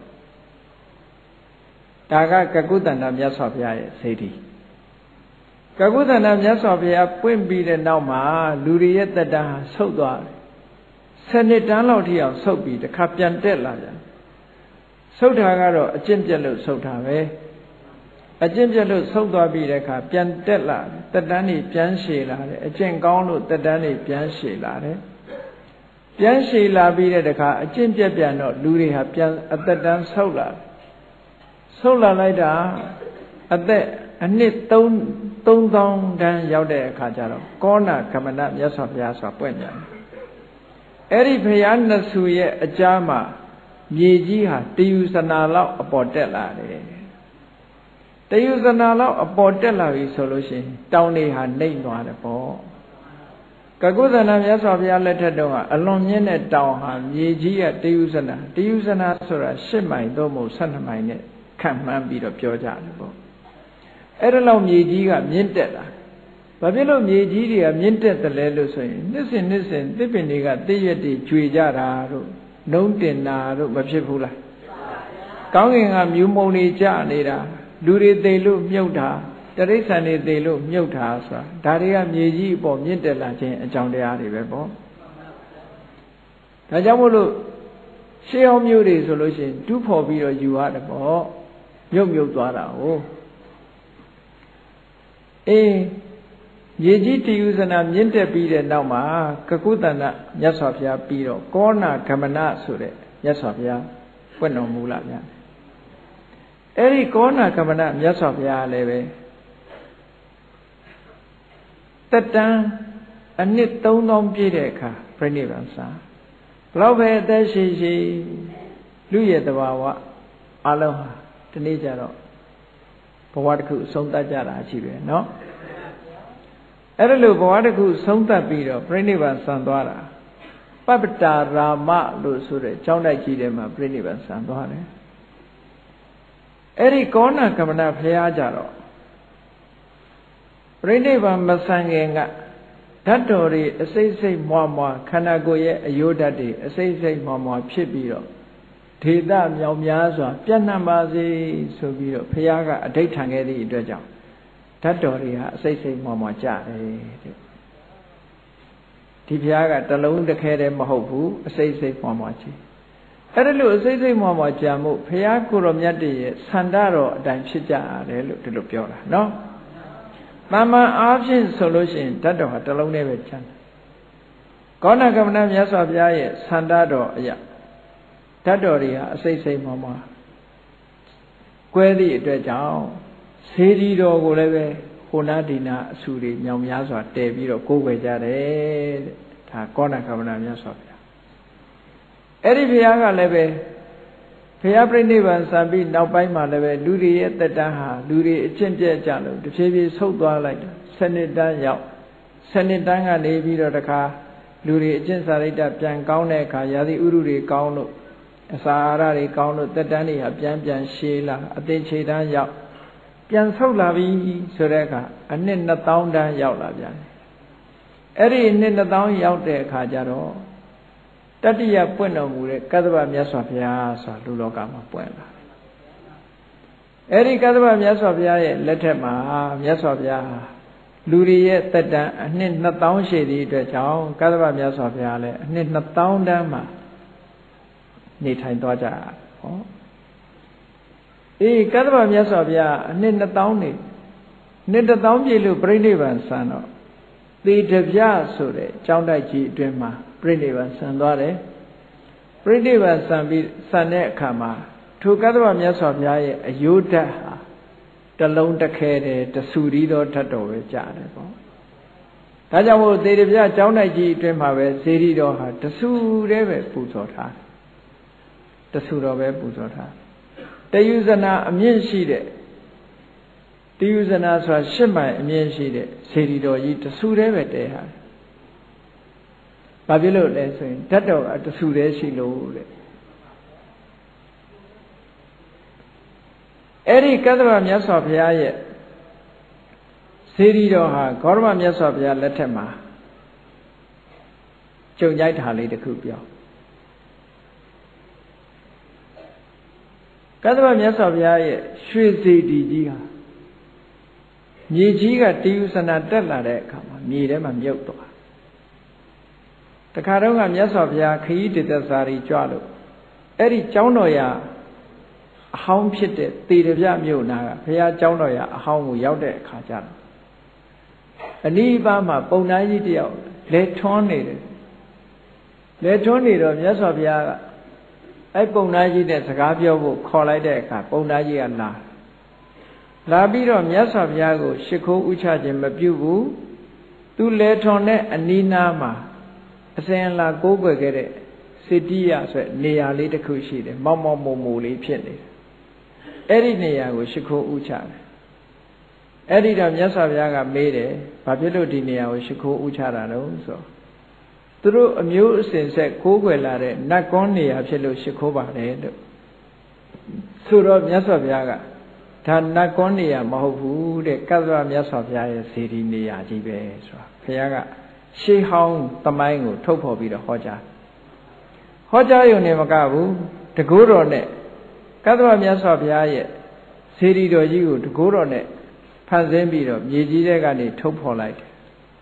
[SPEAKER 1] ဒါကကကုတန္တမြတ်စွာဘုရားရဲ့စေတီကကုတန္တမြတ်စွာဘုရားပွင့်ပြီးတဲ့နောက်မှာလူတွေရဲ့တက်တန်းဟာဆုတ်သွားတယ်10နှစ်တန်းလောက်ထိအောင်ဆုတ်ပြီးတခါပြန်တက်လာပြန်ဆုတ်တာကတော့အကျင့်ပြက်လို့ဆုတ်တာပဲအကျင့်ပြက်လို့ဆုတ်သွားပြီးတဲ့အခါပြန်တက်လာတက်တန်းတွေပြန်ရှည်လာတယ်အကျင့်ကောင်းလို့တက်တန်းတွေပြန်ရှည်လာတယ်ပြန်ရှည်လာပြီးတဲ့အခါအကျင့်ပြက်ပြန်တော့လူတွေဟာပြန်အသက်တန်းဆုတ်လာလိုက်တာအသက်အနှစ်3000တန်းရောက်တဲ့အခါကျတော့ကောဏကမဏမြတ်စွာဘုရားဆိုတာပွင့်ပြန်တယ်အဲ့ဒီဘုရားနှစ်ဆူရဲ့အကြားမှာမြေကြီးဟာတယူဇနာလောက်အပေါ်တက်လာတယ်တယူဇနာလောက်အပေါ်တက်လာပြီဆိုလို့ရှိရင်တောင်တွေဟာနှိမ့်သွားတယ်ပေါ့ကကုသနာမြတ်စွာဘုရားလက်ထက်တုန်းကအလွန်မြင့်တဲ့တောင်ဟာမြေကြီးကတယူဇနာဆိုတာ10မိုင်သို့မဟုတ်12မိုင်နဲ့ခန့်မှန်းပြီးတော့ပြောကြတယ်ပေါ့အဲ့ဒါလောက်မြေကြီးကမြင့်တက်လာဘာဖြစ်လို့မြေကြီးတွေကမြင့်တက်တယ်လဲလို့ဆိုရင်နှစ်စဉ်သစ်ပင်တွေကတည့်ရွက်တွေကျွေကြတာတို့နှုံးတင်တာတို့မဖြစ်ဘူးလားကောင်းကင်ကမြူမုံတွေကြနေတာလူတွေသိလို့မြုပ်တာတရိစ္ဆာန်တွေသိလို့မြုပ်တာဆိုတာဒါတွေကမြေကြီးအပေါ်မြင့်တက်လာခြင်းအကြောင်းတရားတွေပဲပေါ့ဒါကြောင့်မို့လို့ရှေးအောင်မျိုးတွေဆိုလို့ရှိရင်တူးဖော်ပြီးတော့ယူရတယ်ပေါ့မြုပ်သွားတာဟုတ်မြေကြီးတယူဇနာမြင့်တက်ပြီးတဲ့နောက်မှာကကုတန္တမြတ်စွာဘုရားပြီးတော့ကောဏဂမနဆိုတဲ့မြတ်စွာဘုရားပွင့်တော်မူလာပြန်အဲ့ဒီကောဏဂမနမြတ်စွာဘုရားလည်းပဲတက်တန်းအနှစ်3000ပြည့်တဲ့အခါပြိဋိဘံစံဘလောက်ပဲအသက်ရှိလူရဲ့တဘာဝအလုံးဟာဒီနေ့ကျတော့ဘဝတစ်ခုအဆုံးသတ်ကြတာရှိပဲเนาะအဲ့ဒါလို့ဘဝတစ်ခုဆုံးသတ်ပြီးတော့ပြိဋိဘံစံသွားတာပပ္ပတာရာမလို့ဆိုတဲ့ကျောင်းတိုက်ကြီးထဲမှာပြိဋိဘံစံသွားတယ်အဲ့ဒီကောဏကမဏဘုရားကြတော့ပြိဋိဘံမစံခင်ကဓာတ်တော်တွေအစိမ့်စိမ့်မွားမွားခန္ဓာကိုယ်ရဲ့အယိုးဓာတ်တွေအစိမ့်စိမ့်မွားမွားဖြစ်ပြီးတော့ဒေသမြောင်များစွာပြန့်နှံ့ပါစေဆိုပြီးတော့ဘုရားကအဓိဋ္ဌာန်ခဲ့သည့်အတွက်ကြောင့်ဓာတ်တော်တွေဟာအစိမ့်စိမ့်မွားမွားကြတယ်တဲ့ဒီဘုရားကတလုံးတစ်ခဲတည်းမဟုတ်ဘူးအစိမ့်စိမ့်မွားမွားခြင်းအဲ့ဒါလို့အစိမ့်စိမ့်မွားမွားကြမှုဘုရားကိုယ်တော်မြတ်တည်းရဲ့ဆန္ဒတော်အတိုင်းဖြစ်ကြရတယ်လို့ဒီလိုပြောတာနော်မှန်မှန်အားဖြင့်ဆိုလို့ရှိရင်ဓာတ်တော်ဟာတလုံးနဲ့ပဲချမ်းကောဏကမဏမြတ်စွာဘုရားရဲ့ဆန္ဒတော်အရာဓာတ်တော်တွေဟာအစိမ့်စိမ့်မွားမွားကွဲသည့်အတွက်ကြောင့်စေတီတော်ကိုလည်းပဲဟိုနာဒီနာအဆူတွေမြောင်များစွာတည်ပြီးတော့ကိုးကွယ်ကြတယ်တဲ့ဒါကောဏကမဏမြတ်စွာဘုရားအဲ့ဒီဘုရားကလည်းပဲဘုရားပြိဋိဘံစံပြီးနောက်ပိုင်းမှာလည်းပဲလူတွေရဲ့တက်တန်းဟာလူတွေအကျင့်ပြည့်ကြလို့တဖြည်းဖြည်းဆုတ်သွားလိုက်တယ်စနစ်တန်းရောက်စနစ်တန်းကနေပြီးတော့တခါလူတွေအကျင့်စာရိတ္တပြန်ကောင်းတဲ့အခါယာတိဥရုတွေကောင်းလို့အစာအာဟာရတွေကောင်းလို့တက်တန်းတွေဟာပြန်ရှည်လာအသင်္ချေတန်းရောက်ပြန်ဆုတ်လာပြီဆိုတဲ့အခါအနှစ်2000တန်းရောက်လာပြန်တယ်အဲ့ဒီနှစ်2000ရောက်တဲ့အခါကျတော့တတိယပွင့်တော်မူတဲ့ကတ္တဗမြတ်စွာဘုရားဆိုတာလူလောကမှာပွင့်လာတယ်အဲ့ဒီကတ္တဗမြတ်စွာဘုရားရဲ့လက်ထက်မှာမြတ်စွာဘုရားလူတွေရဲ့တက်တန်းအနှစ်2000ရှိသည့်အတွက်ကြောင့်ကတ္တဗမြတ်စွာဘုရားလည်းအနှစ်2000တန်းမှာနေထိုင်သွားကြတာဟောအေးကတ္တဗမြတ်စွာဘုရားအနှစ်2000နေနှစ်1000ပြည့်လို့ပြိဋိဘံစံတော့သေတပြဆိုတဲ့ကျောင်းတိုက်ကြီးအတွင်းမှာပြိဋိဘံစံသွားတယ်ပြိဋိဘံစံပြီးစံတဲ့အခါမှာထိုကတ္တဗမြတ်စွာဘုရားရဲ့အယိုးဓာတ်ဟာတလုံးတစ်ခဲတယ်တဆူရီးသောဓာတ်တော်ပဲကြားတယ်ပေါ့ဒါကြောင့်မို့သေတပြကျောင်းတိုက်ကြီးအတွင်းမှာပဲဇေဒီတော်ဟာတဆူတည်းပဲပူဇော်ထားတဆူတော်ပဲပူဇော်ထားတယုဇနာအမြင့်ရှိတဲ့တယုဇနာဆိုတာ8မိုင်အမြင့်ရှိတဲ့ဇေဒီတော်ကြီးတဆူတည်းပဲတဲဟာဘာဖြစ်လို့လဲဆိုရင်ဓာတ်တော်ကတဆူတည်းရှိလို့တဲ့အဲ့ဒီကတ္တဗမြတ်စွာဘုရားရဲ့ဇေဒီတော်ဟာဂေါတမမြတ်စွာဘုရားလက်ထက်မှာကြုံကြိုက်တာလေးတစ်ခုပြောကတ္တဗမြတ်စွာဘုရားရဲ့ရွှေဇေဒီကြီးဟာမြေကြီးကတယုဇနာတက်လာတဲ့အခါမှာမြေထဲမှာမြုပ်သွားတခါတော့ကမြတ်စွာဘုရားခရီးတသက်စာရီကြွလို့အဲ့ဒီကျောင်းတော်ရာအဟောင်းဖြစ်တဲ့သေတပြမြို့နာကဘုရားကျောင်းတော်ရာအဟောင်းကိုရောက်တဲ့အခါကျတော့အနီးပါးမှာပုံသားကြီးတယောက်လဲထွန်းနေတယ်လဲထွန်းနေတော့မြတ်စွာဘုရားကအဲ့ပုံသားကြီးနဲ့စကားပြောဖို့ခေါ်လိုက်တဲ့အခါပုံသားကြီးကလာပြီးတော့မြတ်စွာဘုရားကိုရှ िख ိုးဥချခြင်းမပြုဘူးသူလဲထွန်းတဲ့အနီးနားမှာအစဉ်အလာကိုးကွယ်ခဲ့တဲ့စေတိယဆိုတဲ့နေရာလေးတစ်ခုရှိတယ်မောက်မောက်မို့မို့လေးဖြစ်နေတယ်အဲ့ဒီနေရာကိုရှ िख ိုးဥချတယ်အဲ့ဒီတော့မြတ်စွာဘုရားကမေးတယ်ဘာဖြစ်လို့ဒီနေရာကိုရှ िख ိုးဥချတာလဲဆိုသူတို့အမျိုးအစဉ်ဆက်ကိုးကွယ်လာတဲ့နတ်ကွန်းနေရာဖြစ်လို့ရှ िख ိုးပါတယ်လို့ဆိုတော့မြတ်စွာဘုရားကဒါနတ်ကွန်းနေရာမဟုတ်ဘူးတဲ့ကတ္တဗမြတ်စွာဘုရားရဲ့ဇေဒီနေရာကြီးပဲဆိုတာဘုရားကရှေးဟောင်းသမိုင်းကိုထုတ်ဖော်ပြီးတော့ဟောကြားရုံနဲ့မကဘူးတကူတော်နဲ့ကတ္တဗမြတ်စွာဘုရားရဲ့ဇေဒီတော်ကြီးကိုတကူတော်နဲ့ဖန်ဆင်းပြီးတော့မြေကြီးထဲကနေထုတ်ဖော်လိုက်တယ်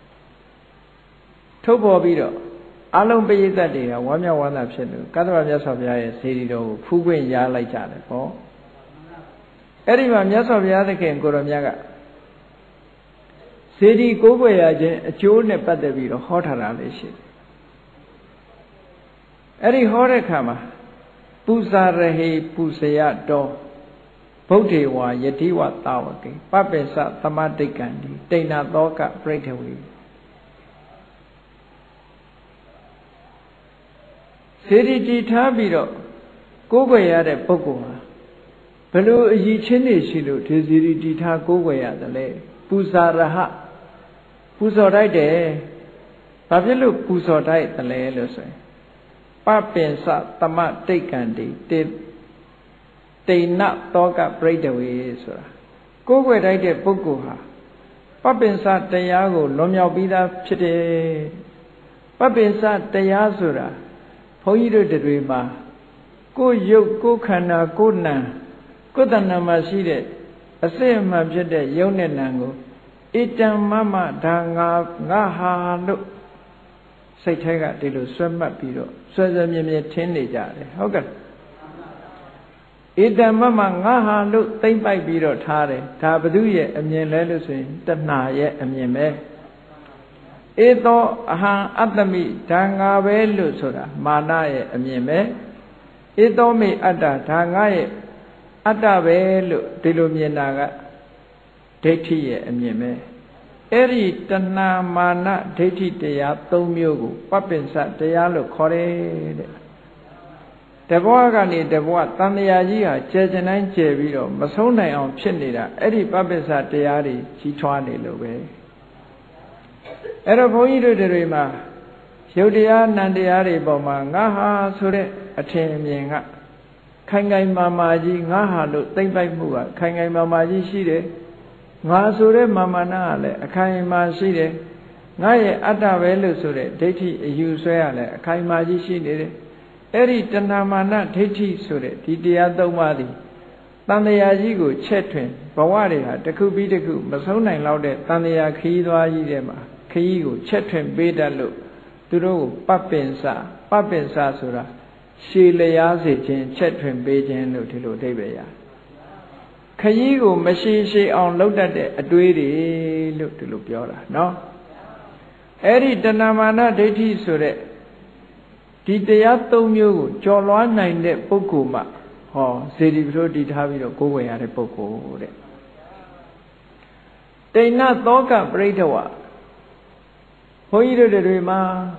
[SPEAKER 1] ထုတ်ဖော်ပြီးတော့အလုံးပရိသတ်တွေကဝမ်းမြောက်ဝမ်းသာဖြစ်လို့ကတ္တဗမြတ်စွာဘုရားရဲ့ဇေဒီတော်ကိုဖူးခွင့်ရလိုက်ကြတယ်ပေါ့အဲ့ဒီမှာမြတ်စွာဘုရားသခင်ကိုရောမြတ်ကဇေဒီကိုးကွယ်ရခြင်းအကျိုးနဲ့ပတ်သက်ပြီးတော့ဟောထားတာလေးရှိတယ်အဲ့ဒီဟောတဲ့အခါမှာပူဇာရဟိပူဇယတောဗုဒ္ဓေဝါယတိဝတာဝကေပပိစသမတိကံဒီတိဏ္ဏသောကပြိဋ္ဌဝေစေတီတီထားပြီးတော့ကိုးကွယ်ရတဲ့ပုဂ္ဂိုလ်ဟာဘယ်လိုအရည်ချင်းတွေရှိလို့ဒီစေတီတီထားကိုးကွယ်ရတယ်လဲပူဇာရဟပူဇော်တိုက်တယ်ဘာဖြစ်လို့ပူဇော်တိုက်တယ်လဲလို့ဆိုရင်ပပင်စသမတိတ်ကံတိတိဏတောကပရိဒဝေဆိုတာကိုးကွယ်တိုက်တဲ့ပုဂ္ဂိုလ်ဟာပပင်စတရားကိုလွန်မြောက်ပြီးသားဖြစ်တယ်ပပင်စတရားဆိုတာဘုန်းကြီးတို့တွေမှာကိုယ်ရုပ်ကိုယ်ခန္ဓာကိုယ်နာကိုယ်တဏ္ဍာမှာရှိတဲ့အစစ်အမှန်ဖြစ်တဲ့ယုံနဲ့နာကိုဣတံမမဒါငါဟာလို့စိတ်ထဲကဒီလိုဆွဲမှတ်ပြီးတော့ဆွဲဆွဲမြဲမြဲထင်းနေကြတယ်ဟုတ်ကဲ့ဣတံမမငါဟာလို့သိမ့်ပိုက်ပြီးတော့ထားတယ်ဒါဘု து ရဲ့အမြင်လဲလို့ဆိုရင်တဏှာရဲ့အမြင်ပဲဧသောအဟံအတ္တမိဒါငါပဲလို့ဆိုတာမာနရဲ့အမြင်ပဲဧသောမိအတ္တဒါငါရဲ့အတ္တပဲလို့ဒီလိုမြင်တာကဒိဋ္ဌိရဲ့အမြင်ပဲအဲ့ဒီတဏှာမာနဒိဋ္ဌိတရား၃မျိုးကိုပပ္ပင်စတရားလို့ခေါ်တယ်တဲ့တဘွားကနေတဘွားတန်မြာကြီးဟာကျဲကျင်တိုင်းကျဲပြီးတော့မဆုံးနိုင်အောင်ဖြစ်နေတာအဲ့ဒီပပ္ပင်စတရားတွေကြီးထွားနေလို့ပဲအဲ့တော့ဘုန်းကြီးတို့တွေမှာရုပ်တရားနံတရားတွေပေါ်မှာငါဟာဆိုတဲ့အထင်အမြင်ကခိုင်ခိုင်မာမာကြီးငါဟာလို့သိမ့်ပိုက်မှုကခိုင်ခိုင်မာမာကြီးရှိတယ်ငါဆိုတဲ့မာမာနာကလည်းအခိုင်အမာရှိတယ်ငါရဲ့အတ္တပဲလို့ဆိုတဲ့ဒိဋ္ဌိအယူဆွဲရလဲအခိုင်အမာကြီးရှိနေတယ်အဲ့ဒီတဏှာမာနဒိဋ္ဌိဆိုတဲ့ဒီတရား၃ပါးသည်တန်ត្រာကြီးကိုချက်ထွင်ဘဝတွေဟာတစ်ခုပြီးတစ်ခုမဆုံးနိုင်လောက်တဲ့တန်ត្រာခရီးသွားကြီးထဲမှာခရီးကိုချက်ထွင်ပေးတတ်လို့သူတို့ကိုပပ္ပင်စဆိုတာရှည်လျားစေခြင်းချက်ထွင်ပေးခြင်းလို့ဒီလိုအဓိပ္ပာယ်ရခရီးကိုမရှည်အောင်လုပ်တတ်တဲ့အတွေးတွေလို့ဒီလိုပြောတာเนาะအဲ့ဒီတဏမာနဒိဋ္ဌိဆိုတဲ့ဒီတရား၃မျိုးကိုကျော်လွှားနိုင်တဲ့ပုဂ္ဂိုလ်မှဟောစေတီပထိုးတည်ထားပြီးတော့ကိုးကွယ်ရတဲ့ပုဂ္ဂိုလ်တဲ့တိဏသောကပရိဒဝဘုန်းကြီးတို့တွေမှာ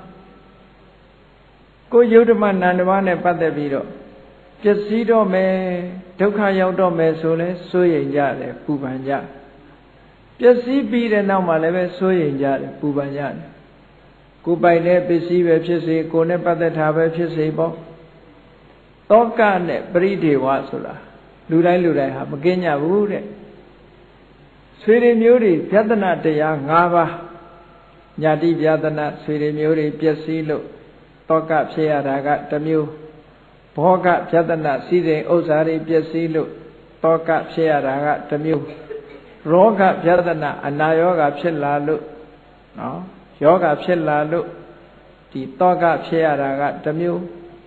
[SPEAKER 1] ကိုယုတ်ဓမ္မနန္ဒမနဲ့ပတ်သက်ပြီးတော့ပျက်စီးတော့မယ်ဒုက္ခရောက်တော့မယ်ဆိုလဲစိုးရိမ်ကြတယ်ပူပန်ကြပျက်စီးပြီးတဲ့နောက်မှာလည်းပဲစိုးရိမ်ကြတယ်ပူပန်ကြတယ်ကိုယ်ပိုင်တဲ့ပစ္စည်းပဲဖြစ်စေကိုယ်နဲ့ပတ်သက်တာပဲဖြစ်စေပေါ့သောကနဲ့ပရိဒေဝဆိုတာလူတိုင်းဟာမကင်းကြဘူးတဲ့ဆွေတွေမျိုးတွေပြဿနာတရား၅ပါးညာတိပြဿနာဆွေတွေမျိုးတွေပျက်စီးလို့သောကဖြစ်ရတာကတစ်မျိုးဘောကပြဿနာစည်းစိမ်ဥစ္စာတွေပျက်စီးလို့သောကဖြစ်ရတာကတစ်မျိုးရောဂပြဿနာအနာရောဂါဖြစ်လာလို့နော်ယောဂဖြစ်လာလို့ဒီသောကဖြစ်ရတာကတစ်မျိုး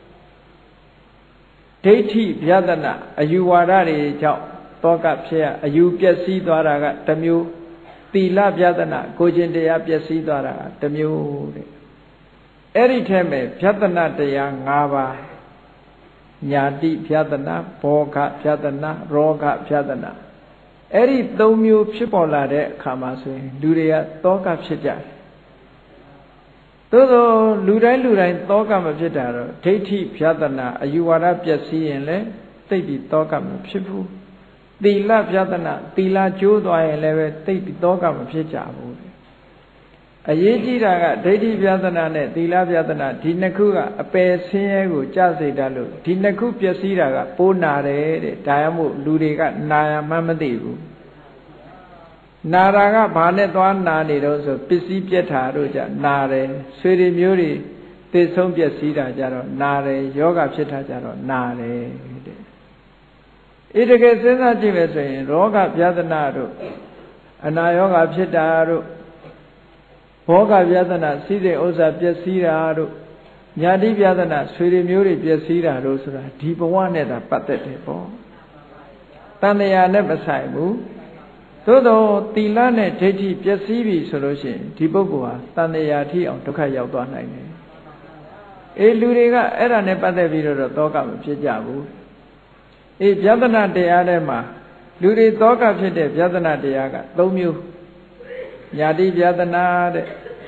[SPEAKER 1] ဒိဋ္ဌိပြဿနာအယူဝါဒတွေကြောင့်သောကဖြစ်ရအယူပျက်စီးသွားတာကတစ်မျိုးသီလပြဿနာကိုကျင့်တရားပျက်စီးသွားတာကတစ်မျိုးတဲ့အဲ့ဒီထဲမှာပြဿနာတရား၅ပါးညာတိပြဿနာဘောဂပြဿနာရောဂပြဿနာအဲ့ဒီ၃မျိုးဖြစ်ပေါ်လာတဲ့အခါမှာဆိုရင်လူတွေကသောကဖြစ်ကြတယ်သို့သောလူတိုင်းသောကမဖြစ်တာတော့ဒိဋ္ဌိပြဿနာအယူဝါဒပျက်စီးရင်လည်းသိပြီးသောကမဖြစ်ဘူးသီလပြဿနာသီလကျိုးသွားရင်လည်းပဲသိပြီးသောကမဖြစ်ကြဘူးအရေးကြီးတာကဒိဋ္ဌိပြဿနာနဲ့သီလပြဿနာဒီနှစ်ခုကအပယ်ဆင်းရဲကိုကြစေတတ်လို့ဒီနှစ်ခုပျက်စီးတာကပိုးနာတယ်တဲ့ဒါကြောင့်မို့လူတွေကနာရမှမသိဘူးနာတာကဘာနဲ့သွားနာနေတော့ဆိုပစ္စည်းပြက်တာတို့ကြနာတယ်ဆွေတွေမျိုးတွေသိဆုံးပျက်စီးတာကြတော့နာတယ်ယောဂဖြစ်တာကြတော့နာတယ်တဲ့တကယ်စဉ်းစားကြည့်မယ်ဆိုရင်ရောဂပြဿနာတို့အနာယောဂဖြစ်တာတို့ဘောဂပြဿနာစည်းစိမ်ဥစ္စာပျက်စီးတာတို့ညာတိပြဿနာဆွေတွေမျိုးတွေပျက်စီးတာတို့ဆိုတာဒီဘဝနဲ့သာပတ်သက်တယ်ပေါ့တန်ត្រာနဲ့မဆိုင်ဘူးသို့တော့သီလနဲ့ဒိဋ္ဌိပျက်စီးပြီဆိုလို့ရှိရင်ဒီပုဂ္ဂိုလ်ဟာတန်ត្រာထိအောင်ဒုက္ခရောက်သွားနိုင်တယ်လူတွေကအဲ့ဒါနဲ့ပတ်သက်ပြီးတော့သောကမဖြစ်ကြဘူးပြဿနာတရားထဲမှာလူတွေသောကဖြစ်တဲ့ပြဿနာတရားက၃မျိုးညာတိပြဿနာတဲ့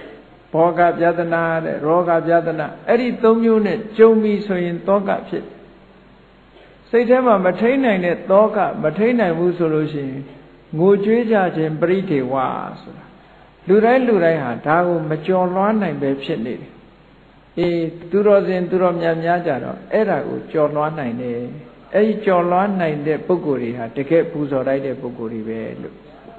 [SPEAKER 1] ဘောဂပြဒနာတဲ့ရောဂပြဒနာအဲ့ဒီ၃မျိုးနဲ့ကြုံပြီဆိုရင်တောကဖြစ်စိတ်ထဲမှာမထိန်နိုင်တဲ့တောကမထိန်နိုင်ဘူးဆိုလို့ရှိရင်ငိုကြွေးကြခြင်းပရိဒေဝဆိုတာလူတိုင်းဟာဒါကိုမကျော်လွှားနိုင်ပဲဖြစ်နေတယ်အေးသူတော်စင်သူတော်များကြတော့အဲ့ဒါကိုကျော်လွှားနိုင်တယ်အဲ့ဒီကျော်လွှားနိုင်တဲ့ပုဂ္ဂိုလ်တွေဟာတကယ်ပူဇော်လိုက်တဲ့ပုဂ္ဂိုလ်တွေပဲလို့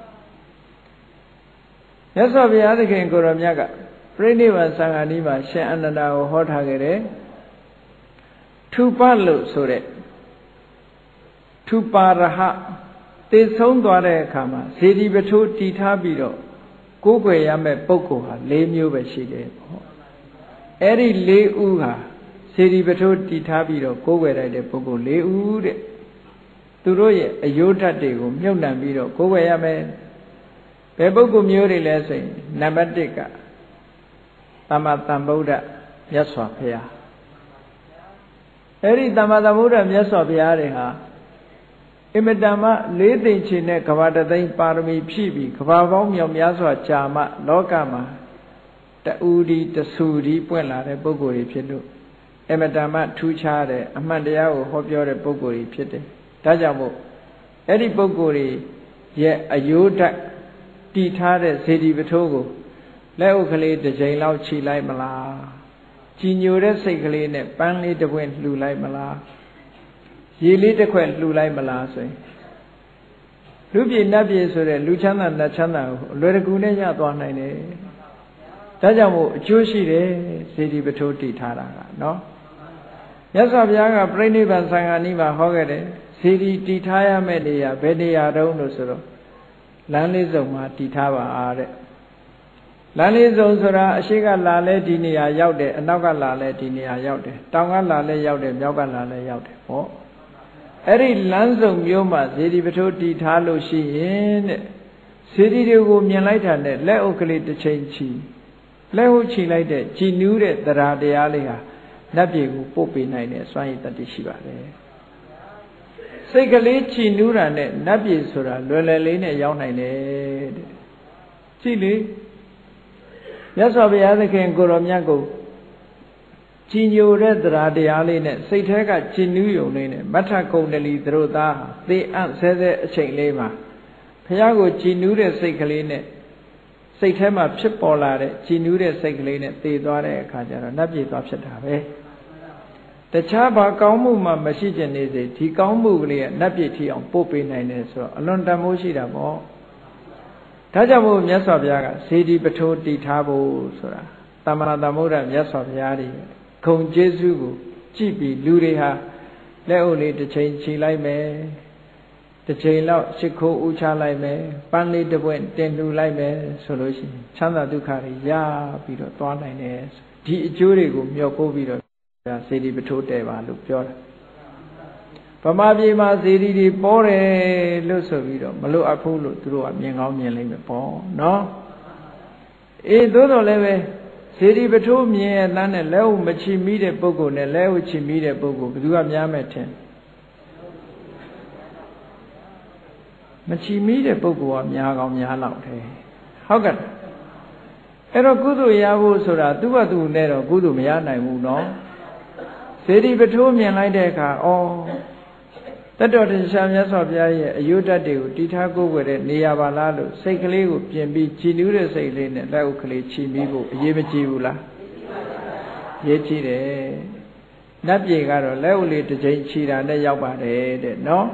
[SPEAKER 1] မြတ်စွာဘုရားသခင်ကိုရောမြတ်ကပြိဋိဘံသံဃာနီးမှာရှင်အနန္ဒာကိုဟောထားခဲ့တယ်ထူပလို့ဆိုတဲ့ထူပါရဟသေဆုံးသွားတဲ့အခါမှာဇေဒီပထိုးတည်ထားပြီးတော့ကိုးကွယ်ရမယ့်ပုဂ္ဂိုလ်ဟာ၄မျိုးပဲရှိတယ်ပေါ့အဲ့ဒီ၄ဦးဟာဇေဒီပထိုးတည်ထားပြီးတော့ကိုးကွယ်လိုက်တဲ့ပုဂ္ဂိုလ်၄ဦးတဲ့သူတို့ရဲ့အယုဒ္ဓတွေကိုမြုပ်နှံပြီးတော့ကိုးကွယ်ရမယ်ဘယ်ပုဂ္ဂိုလ်မျိုးတွေလဲဆိုရင်နံပါတ်1ကသမ္မာသမ္ဗုဒ္ဓမြတ်စွာဘုရားအဲ့ဒီသမ္မာသမ္ဗုဒ္ဓမြတ်စွာဘုရားတွေဟာအင်မတန်မှလေးသိမ့်ချင်တဲ့ကဘာတသိန်းပါရမီဖြည့်ပြီးကဘာပေါင်းမြောက်များစွာကြာမှလောကမှာတူဒီတဆူဒီပွင့်လာတဲ့ပုဂ္ဂိုလ်တွေဖြစ်လို့အင်မတန်မှထူးခြားတဲ့အမှန်တရားကိုဟောပြောတဲ့ပုဂ္ဂိုလ်တွေဖြစ်တယ်။ဒါကြောင့်မို့အဲ့ဒီပုဂ္ဂိုလ်တွေရဲ့အယိုးဓာတ်တည်ထားတဲ့ဇေဒီပထိုးကိုလက်ဥကလေးတစ်ချိန်လောက်ခြိလိုက်မလားကြည်ညိုတဲ့စိတ်ကလေးနဲ့ပန်းလေးတစ်ပွင့်လှူလိုက်မလားရေလေးတစ်ခွက်လှူလိုက်မလားဆိုရင်လူပြေနတ်ပြေဆိုတဲ့လူချမ်းသာနတ်ချမ်းသာကိုအလွယ်တကူနဲ့ရသွားနိုင်တယ်ဒါကြောင့်မို့အကျိုးရှိတယ်ဇေဒီပထိုးတည်ထားတာကနော်မြတ်စွာဘုရားကပြိဋိဘံသံဃာနီးမှာဟောခဲ့တယ်ဇေဒီတည်ထားရမယ့်နေရာဘယ်နေရာတုံးလို့ဆိုတော့လမ်းလေးစုံမှာတည်ထားပါတဲ့လမ်းလေးစုံဆိုတာအရှိကလာလဲဒီနေရာရောက်တယ်အနောက်ကလာလဲဒီနေရာရောက်တယ်တောင်ကလာလဲရောက်တယ်မြောက်ကလာလဲရောက်တယ်ဟောအဲ့ဒီလမ်းစုံမျိုးမှာဇေဒီပထိုးတည်ထားလို့ရှိရင်တဲ့ဇေဒီတွေကိုမြင်လိုက်တာနဲ့လက်အုပ်ကလေးတစ်ချိန်ချီလက်ဟုတ်ချီလိုက်တဲ့ကြည်နူးတဲ့တရားတရားလေးဟာနတ်ပြည်ကိုပို့ပေးနိုင်တဲ့စွမ်းရည်တတ္တိရှိပါတယ်စိတ်ကလေးချီနူးတာနဲ့နတ်ပြည်ဆိုတာလွယ်လွယ်လေးနဲ့ရောက်နိုင်တယ်တဲ့ကြည့်လေမြတ်စွာဘုရားသခင်ကိုရောမြတ်ကိုကြည်ညိုတဲ့တရားတရားလေးနဲ့စိတ်ထဲကကြည်နူးယုံလေးနဲ့မထကုံတလီသူတို့သားသေအံ့ဆဲဆဲအချိန်လေးမှာဘုရားကိုကြည်နူးတဲ့စိတ်ကလေးနဲ့စိတ်ထဲမှာဖြစ်ပေါ်လာတဲ့ကြည်နူးတဲ့စိတ်ကလေးနဲ့သေသွားတဲ့အခါကျတော့နတ်ပြည်သွားဖြစ်တာပဲတခြားဘာကောင်းမှုမှမရှိကျင်နေစေဒီကောင်းမှုကလေးကနတ်ပြည်ထီအောင်ပို့ပေးနိုင်တယ်ဆိုတော့အလွန်တန်ဖိုးရှိတာပေါ့ဒါကြောင့်မို့မြတ်စွာဘုရားကဇေဒီပထိုးတည်ထားဖို့ဆိုတာသမ္မာသမ္ဗုဒ္ဓမြတ်စွာဘုရားကြီးဂုဏ်ကျေးဇူးကိုကြည့်ပြီးလူတွေဟာလက်အုပ်လေးတစ်ချိန်ခြိလိုက်မယ်တစ်ချိန်လောက်ရှ िख ိုးဥချလိုက်မယ်ပန်းလေးတစ်ပွင့်တင်လှူလိုက်မယ်ဆိုလို့ရှိရင်ချမ်းသာဒုက္ခတွေရပြီးတော့သွားနိုင်တယ်ဒီအကျိုးတွေကိုမျှော်ကိုးပြီးတော့ဇေဒီပထိုးတဲပါလို့ပြောတာဗမာပြည်မှာဇေဒီတွေပေါ်တယ်လို့ဆိုပြီးတော့မလို့အဖို့လို့သူတို့ကမြင်ကောင်းမြင်လိမ့်မယ်ပေါ့နော်အေးသို့တော်လည်းပဲဇေဒီပထိုးမြင်ရတဲ့နဲ့လက်ဟုတ်မချီမိတဲ့ပုဂ္ဂိုလ်နဲ့လက်ဟုတ်ချီမိတဲ့ပုဂ္ဂိုလ်ဘယ်သူကများမယ်ထင်မချီမိတဲ့ပုဂ္ဂိုလ်ကများကောင်းများလောက်တယ်ဟုတ်ကဲ့အဲ့တော့ကုသိုလ်ရဖို့ဆိုတာသူ့ဘာသူနဲ့တော့ကုသိုလ်မရနိုင်ဘူးနော်ဇေဒီပထိုးမြင်လိုက်တဲ့အခါတတ္တဝတ္တရှာမြတ်စွာဘုရားရဲ့အယုဒ္ဓတ်တွေကိုတည်ထားကိုယ်ွယ်တဲ့နေရာပါလားလို့စိတ်ကလေးကိုပြင်ပြီးကြည်နူးတဲ့စိတ်လေးနဲ့လက်ဥကလေးချီမိဖို့အရေးမကြီးဘူးလားရေးကြည့်တယ်နတ်ပြည်ကတော့လက်ဥလေးတစ်ချိန်ချီတာနဲ့ရောက်ပါတယ်တဲ့နော်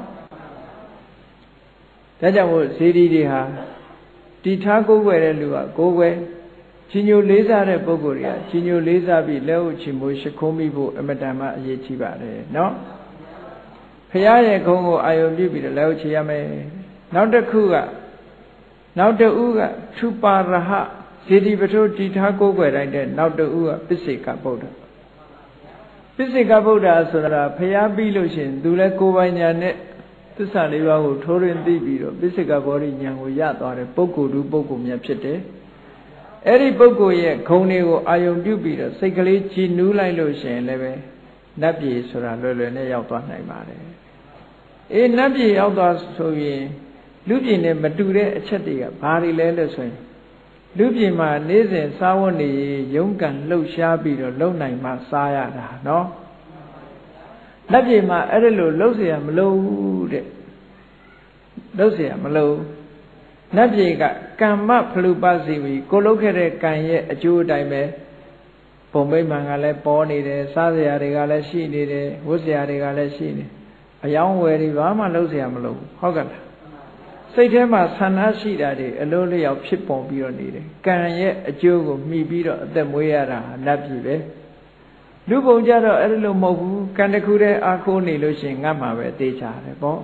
[SPEAKER 1] ဒါကြောင့်မို့ဇေဒီတွေဟာတည်ထားကိုယ်ွယ်တဲ့လူကကိုယ်ွယ်ချီညိုလေးစားတဲ့ပုဂ္ဂိုလ်တွေကချီညိုလေးစားပြီးလက်ဥချီမိုးရှိခိုးမိဖို့အမတန်မှအရေးကြီးပါတယ်နော်ဖရာရဲ့ဂုဏ်ကိုအာယုံပြုပြီးတော့လည်းချေရမယ်နောက်တစ်ခုကနောက်တဦးကထူပါရဟဇေဒီပထိုးတည်ထားကိုးကွယ်တိုင်းတဲ့နောက်တဦးကပစ္စေကဗုဒ္ဓပစ္စေကဗုဒ္ဓဆိုတာဖရာပြီးလို့ရှိရင်သူလည်းကိုယ်ပိုင်ညာနဲ့သစ္စာလေးပါးကိုထိုးရင်းသိပြီးတော့ပစ္စေကဗောဓိဉာဏ်ကိုရသွားတဲ့ပုဂ္ဂိုလ်သူပုဂ္ဂိုလ်မြတ်ဖြစ်တယ်အဲ့ဒီပုဂ္ဂိုလ်ရဲ့ဂုဏ်တွေကိုအာယုံပြုပြီးတော့စိတ်ကလေးကြည်နူးလိုက်လို့ရှိရင်လည်းပဲနတ်ပြည်ဆိုတာလွယ်လွယ်နဲ့ရောက်သွားနိုင်ပါတယ်အေးနတ်ပြည်ရောက်သွားဆိုရင်လူပြည်နဲ့မတူတဲ့အချက်တွေကဘာတွေလဲလို့ဆိုရင်လူပြည်မှာနေ့စဉ်စားဝတ်နေရုန်းကန်လှုပ်ရှားပြီးတော့လုံနိုင်မှစားရတာနော်နတ်ပြည်မှာအဲ့ဒါလို့လှုပ်เสียမလို့တဲ့လှုပ်เสียမလို့နတ်ပြည်ကကမ္မဖလူပစီဝီကိုလှုပ်ခဲ့တဲ့ကံရဲ့အကျိုးအတိုင်းပဲပုံမိမှန်ကလည်းပေါ်နေတယ်စားစရာတွေကလည်းရှိနေတယ်ဝတ်စရာတွေကလည်းရှိနေအယောင်းဝယ်တွေဘာမှလှုပ်เสียမလို့ဟုတ်ကဲ့လားစိတ်ထဲမှာဆန္ဒရှိတာတွေအလိုလျောက်ဖြစ်ပေါ်ပြီးတော့နေတယ်ကံရဲ့အကျိုးကိုမှီပြီးတော့အသက်မွေးရတာနတ်ပြည်ပဲလူပုံကြတော့အဲ့လိုမဟုတ်ဘူးကံတစ်ခုတည်းအားကိုးနေလို့ရှိရင်ငတ်မှာပဲသိချတယ်ပေါ့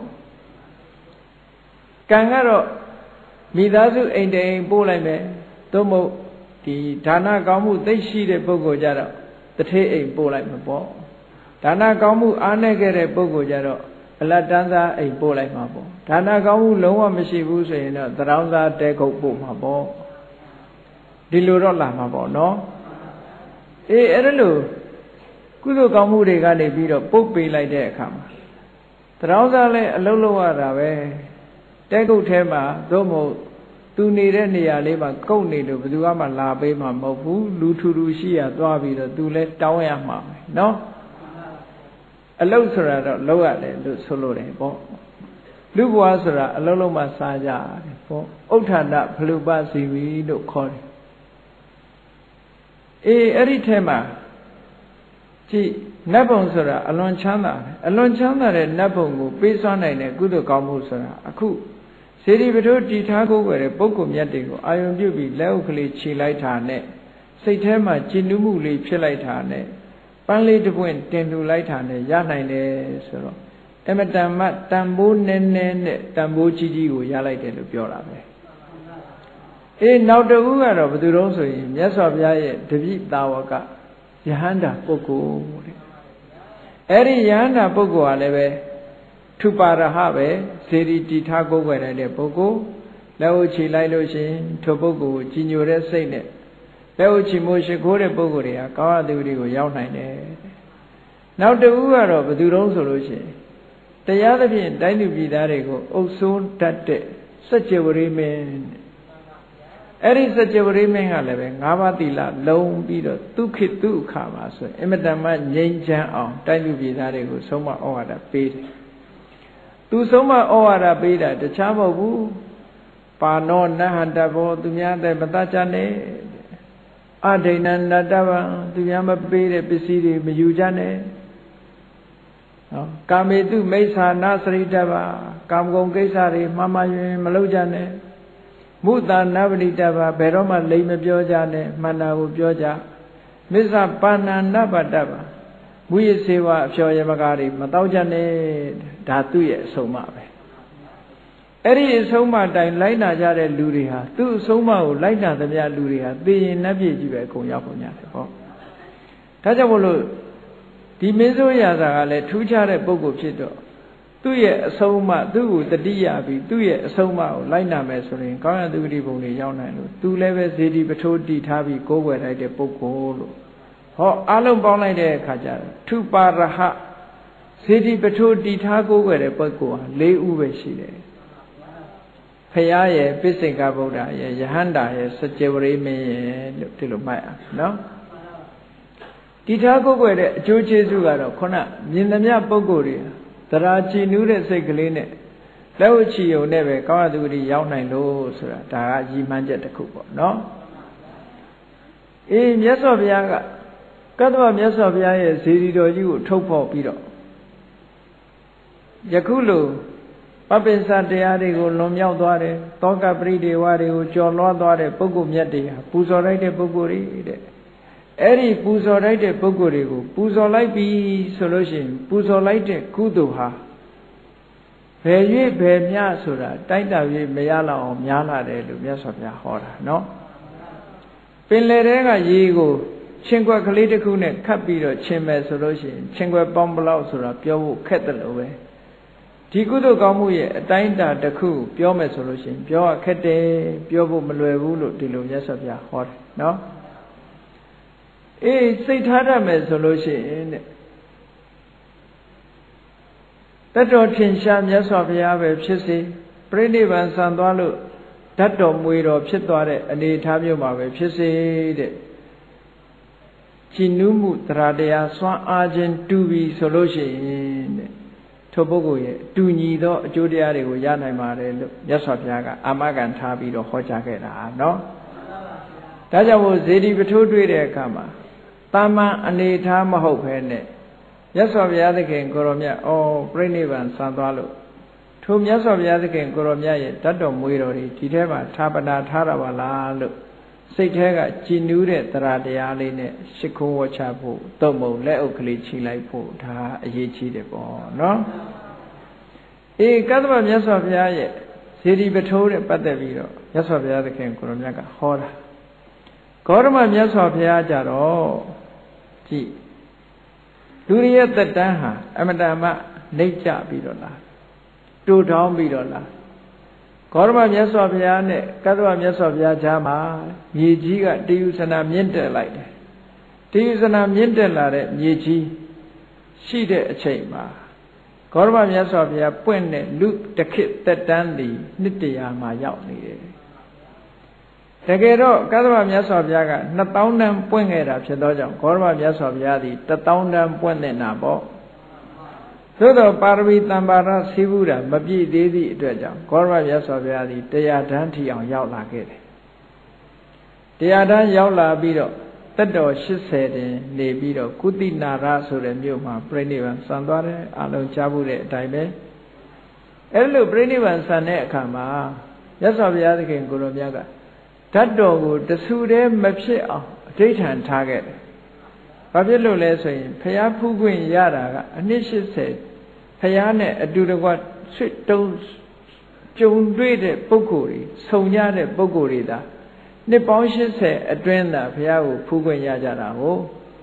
[SPEAKER 1] ကံကတော့မိသားစုအိမ်တိမ်ပို့လိုက်မယ်သို့မဟုတ်ဒီဒါနကောင်းမှုသိရှိတဲ့ပုဂ္ဂိုလ်ကြတော့တထေးအိမ်ပို့လိုက်မှာပေါ့ဒါနကောင်းမှုအားနည်းခဲ့တဲ့ပုဂ္ဂိုလ်ကြတော့အလတ်တန်းစားအိမ်ပို့လိုက်မှာပေါ့ဒါနကောင်းမှုလုံးဝမရှိဘူးဆိုရင်တော့သရောင်းစားတဲခုတ်ပို့မှာပေါ့ဒီလိုတော့လာမှာပေါ့နော်အေးအဲ့ဒါလို့ကုသိုလ်ကောင်းမှုတွေကနေပြီးတော့ပုတ်ပေးလိုက်တဲ့အခါမှာသရောင်းစားလဲအလုံးလုံးရတာပဲတဲခုတ်ထဲမှာသို့မဟုတ်သူနေတဲ့နေရာလေးမှာကုတ်နေလို့ဘယ်သူမှလာပေးမှာမဟုတ်ဘူးလူထူထူရှိရသွားပြီးတော့သူလဲတောင်းရမှာပဲနော်အလုတ်ဆိုတာတော့လောက်ရတယ်လို့ဆိုလို့တယ်ပေါ့လူဘဝဆိုတာအလုံးလုံးမှစားကြတယ်ပေါ့ဥဋ္ဌာဏဖလူပစီဝီလို့ခေါ်တယ်အေးအဲ့ဒီထဲမှာကြည့်နတ်ဘုံဆိုတာအလွန်ချမ်းသာတယ်အလွန်ချမ်းသာတဲ့နတ်ဘုံကိုပေးစွမ်းနိုင်တဲ့ကုသိုလ်ကောင်းမှုဆိုတာအခုစေတီပထိုးတည်ထားကိုယ်ွယ်တဲ့ပုဂ္ဂိုလ်မြတ်တွေကိုအာယုံပြုပြီးလက်ဥကလေးခြေလိုက်တာနဲ့စိတ်ထဲမှာကြည်နူးမှုလေးဖြစ်လိုက်တာနဲ့ပန်းလေးတစ်ပွင့်တင်လှူလိုက်တာနဲ့ရနိုင်တယ်ဆိုတော့အမတန်မှတန်ဖိုးနည်းနည်းနဲ့တန်ဖိုးကြီးကြီးကိုရလိုက်တယ်လို့ပြောတာပဲအေးနောက်တစ်ခုကတော့ဘယ်သူတုံးဆိုရင်မြတ်စွာဘုရားရဲ့တပည့်သာဝကယဟန္တာပုဂ္ဂိုလ်တဲ့အဲ့ဒီယဟန္တာပုဂ္ဂိုလ်ဟာလည်းပဲထုပါရဟပဲစေတီတည်ထားကိုယ်ွယ်တဲ့ပုဂ္ဂိုလ်လက်ဥချီလိုက်လို့ရှိရင်ထိုပုဂ္ဂိုလ်ကိုကြီးညိုတဲ့စိတ်နဲ့လက်ဥချီမိုးရှိခိုးတဲ့ပုဂ္ဂိုလ်တွေကကောင်းရသူတွေကိုရောက်နိုင်တယ်နောက်တစ်ခုကတော့ဘယ်သူတုံးဆိုလို့ရှိရင်တရားသဖြင့်တိုင်းသူပြည်သားတွေကိုအုပ်စိုးတတ်တဲ့စัจ java ရိမင်းအဲ့ဒီစัจ java ရိမင်းကလည်းပဲ၅ပါးသီလလုံးပြီးတော့ဒုက္ခိတုခါပါဆိုရင်အမတန်မှငြိမ်းချမ်းအောင်တိုင်းသူပြည်သားတွေကိုဆုံးမဩဝါဒပေးတယ်သူဆုံးမဩဝါဒပေးတာတခြားမဟုတ်ဘူးပါနောနဟန္တဘောသူများတဲ့မတတ်ကြနဲ့အဒိဏနတ္တဗံသူများမပေးတဲ့ပစ္စည်းတွေမယူကြနဲ့နော်ကာမေတုမိစ္ဆာနာစရိတဗကာမဂုဏ်ကိစ္စတွေမှားမှားယွင်မလုပ်ကြနဲ့မုသာနဗတိတဗဘယ်တော့မှလိမ်မပြောကြနဲ့မှန်တာကိုပြောကြမစ္ဆပါဏာနဗတဗမူရစေဝအဖျော်ယမကားတွေမတော့ကြနဲ့ဒါသူ့ရဲ့အဆုံးအမပဲအဲ့ဒီအဆုံးအမတိုင်လိုက်နာကြတဲ့လူတွေဟာသူ့အဆုံးအမကိုလိုက်နာသမျှလူတွေဟာသိရင်နှက်ပြည့်ကြီးပဲအကုန်ရောက်ကုန်ကြတယ်ပေါ့ဒါကြောင့်မို့လို့ဒီမင်းစိုးရာဇာကလည်းထူးခြားတဲ့ပုဂ္ဂိုလ်ဖြစ်တော့သူ့ရဲ့အဆုံးအမသူ့ကိုတတိယပြီးသူ့ရဲ့အဆုံးအမကိုလိုက်နာမယ်ဆိုရင်ကောင်းရသူတိဘုံတွေရောက်နိုင်လို့သူလည်းပဲဇေဒီပထိုးတည်ထားပြီးကိုးကွယ်လိုက်တဲ့ပုဂ္ဂိုလ်လို့ဟောအလုံးပေါင်းလိုက်တဲ့အခါကျတော့ထုပါရဟဇေဒီပထိုးတည်ထားကိုးကွယ်တဲ့ပုဂ္ဂိုလ်ဟာ၄ဦးပဲရှိတယ်ဖရာရဲ့ပိစိကဗုဒ္ဓရဲ့ယဟန္တာရဲ့စัจ java ရိမင်းရဲ့လို့ဒီလိုမှတ်အောင်နော်တည်ထားကိုးကွယ်တဲ့အကျိုးကျေးဇူးကတော့ခုနမြင်သမျှပုဂ္ဂိုလ်တွေသရာကြည်နူးတဲ့စိတ်ကလေးနဲ့လက်ဝချီယုံနဲ့ပဲကောင်းရသူတိရောက်နိုင်လို့ဆိုတာဒါကရည်မှန်းချက်တစ်ခုပေါ့နော်အေးမြတ်စွာဘုရားကကတ္တဗမြတ်စွာဘုရားရဲ့ဇေဒီတော်ကြီးကိုထုတ်ဖော်ပြီးတော့ယခုလိုပပိစတရားတွေကိုလွန်မြောက်သွားတယ်တောကပရိဒေဝတွေကိုကျော်လွှားသွားတဲ့ပုဂ္ဂိုလ်မြတ်တွေဟာပူဇော်လိုက်တဲ့ပုဂ္ဂိုလ်တွေတဲ့အဲ့ဒီပူဇော်လိုက်တဲ့ပုဂ္ဂိုလ်တွေကိုပူဇော်လိုက်ပြီဆိုလို့ရှိရင်ပူဇော်လိုက်တဲ့ကုသိုလ်ဟာဘယ်၍ဘယ်မျှဆိုတာတိုက်တာ၍မရလောက်အောင်များလာတယ်လို့မြတ်စွာဘုရားဟောတာနော်ပင်လယ်ထဲကရေကိုချင်းခွက်ကလေးတစ်ခုနဲ့ခတ်ပြီးတော့ချင်းမယ်ဆိုလို့ရှိရင်ချင်းခွက်ပေါင်းဘလောက်ဆိုတာပြောဖို့ခက်တယ်လို့ပဲဒီကုသိုလ်ကောင်းမှုရဲ့အတိုင်းအတာတစ်ခုပြောမယ်ဆိုလို့ရှိရင်ပြောရခက်တယ်ပြောဖို့မလွယ်ဘူးလို့ဒီလိုမြတ်စွာဘုရားဟောတယ်နော်အေးစိတ်ထားတတ်မယ်ဆိုလို့ရှိရင်တဲ့တတော်ထင်ရှားမြတ်စွာဘုရားပဲဖြစ်စေပြိဋိဘံဆံသွားလို့ဓာတ်တော်မွေတော်ဖြစ်သွားတဲ့အနေအထားမျိုးမှာပဲဖြစ်စေတဲ့ကြည်နူးမှုတရားတရားစွမ်းအားခြင်းတူပြီဆိုလို့ရှိရင်တဲ့ထိုပုဂ္ဂိုလ်ရဲ့တူညီသောအကျိုးတရားတွေကိုရနိုင်ပါတယ်လို့မြတ်စွာဘုရားကအာမခံထားပြီးတော့ဟောကြားခဲ့တာနော်ဒါကြောင့်မို့ဇေဒီပထိုးတွေ့တဲ့အခါမှာတာမန်အနေအထားမဟုတ်ဘဲနဲ့မြတ်စွာဘုရားသခင်ကိုရောမြတ်ပြိဋိဘံဆံသွားလို့ထိုမြတ်စွာဘုရားသခင်ကိုရောမြတ်ရဲ့တတ်တော်မွေတော်တွေဒီထဲမှာထာပနာထားတာပါလားလို့စိတ်ထဲကကြည်နူးတဲ့တရားတရားလေးနဲ့ရှ िख ိုးဝှချဖို့တုံ့မုံလက်အုပ်ကလေးချီလိုက်ဖို့ဒါအရေးကြီးတယ်ပေါ့နော်ကသဗ္ဗမြတ်စွာဘုရားရဲ့ဇေဒီပထိုးတဲ့ပတ်သက်ပြီးတော့မြတ်စွာဘုရားသခင်ကိုရောမြတ်ကဟောတာဂေါတမမြတ်စွာဘုရားကြတော့ကြည်လူရရဲ့သက်တမ်းဟာအမတန်မှနှိမ့်ကျပြီးတော့လားတူထောင်းပြီးတော့လားဂေါတမမြတ်စွာဘုရားနဲ့ကသဗ္ဗမြတ်စွာဘုရားကြားမှာမြေကြီးကတယူဇနာမြင့်တက်လိုက်တယ်တယူဇနာမြင့်တက်လာတဲ့မြေကြီးရှိတဲ့အချိန်မှာဂေါတမမြတ်စွာဘုရားပွင့်တဲ့လူတခိသက်တမ်းသည်နှစ်တရာမှာရောက်နေတယ်တကယ်တော့ကသဗ္ဗမြတ်စွာဘုရားက2000တန်းပွင့်ခဲ့တာဖြစ်သောကြောင့်ဂေါတမမြတ်စွာဘုရားသည်1000တန်းပွင့်နေတာပေါ့သို့သောပါရမီတံပါရစီးဘူးတာမပြည့်သေးသည့်အတွက်ကြောင့်ဂေါတမမြတ်စွာဘုရားသည်100တန်းထီအောင်ရောက်လာခဲ့တယ်100တန်းရောက်လာပြီးတော့တက်တော်80တင်နေပြီးတော့ကုသိနာရဆိုတဲ့မြို့မှာပြိဋိဘံဆံသွားတယ်အလုံးကြားမှုတဲ့အတိုင်းပဲအဲ့လိုပြိဋိဘံဆံတဲ့အခါမှာမြတ်စွာဘုရားသခင်ကိုရောမြတ်ကဓာတ်တော်ကိုတဆူတည်းမဖြစ်အောင်အဋ္ဌံထားခဲ့တယ်။ဘာဖြစ်လို့လဲဆိုရင်ဖျားဖူးခွင့်ရတာကအနှစ်80ဖျားနဲ့အတူတကွဆွတ်တုံးကြုံတွေ့တဲ့ပုဂ္ဂိုလ်တွေဆုံကြတဲ့ပုဂ္ဂိုလ်တွေသာနှစ်ပေါင်း80အတွင်းသာဖျားကိုဖူးခွင့်ရကြတာကို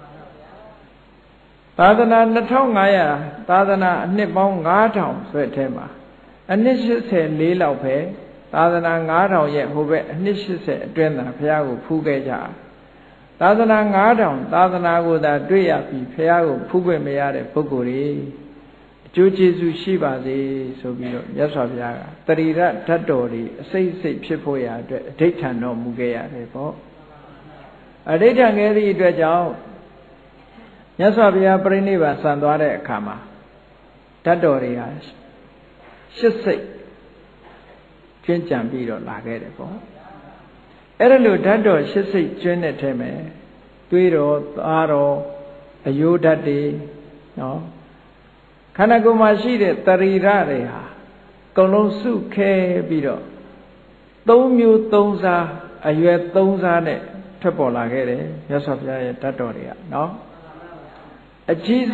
[SPEAKER 1] သာသနာ2500သာသနာအနှစ်ပေါင်း9000ဆိုတဲ့ထဲမှာအနှစ်84လောက်ပဲသာသနာ9000ရဲ့ဟိုဘက်အနှစ်80အတွင်းသာဘုရားကိုဖူးခဲ့ကြသာသနာ9000သာသနာကိုသာတွေ့ရပြီးဘုရားကိုဖူးခွင့်မရတဲ့ပုဂ္ဂိုလ်တွေအကျိုးကျေးဇူးရှိပါစေဆိုပြီးတော့မြတ်စွာဘုရားကတရိရဓာတ်တော်တွေအစိမ့်စိတ်ဖြစ်ဖို့ရာအတွက်အဋ္ဌံတော်မူခဲ့ရတယ်ပေါ့အဋ္ဌံခဲ့သည့်အတွက်ကြောင့်မြတ်စွာဘုရားပြိဋိဘံဆံသွားတဲ့အခါမှာဓာတ်တော်တွေဟာရှစ်စိတ်ကျွင်းကြံပြီးတော့လာခဲ့တယ်ပေါ့အဲ့ဒါလို့ဓာတ်တော်ရှစ်စိတ်ကျွင်းတဲ့ထဲမှာသွေးတော်သားတော်အယိုးဓာတ်တွေနော်ခန္ဓာကိုယ်မှာရှိတဲ့တရိရတွေဟာအကုန်လုံးစုခဲပြီးတော့3မျိုး3စားအရွယ်3စားနဲ့ထွက်ပေါ်လာခဲ့တယ်မြတ်စွာဘုရားရဲ့ဓာတ်တော်တွေကနော်အကြီး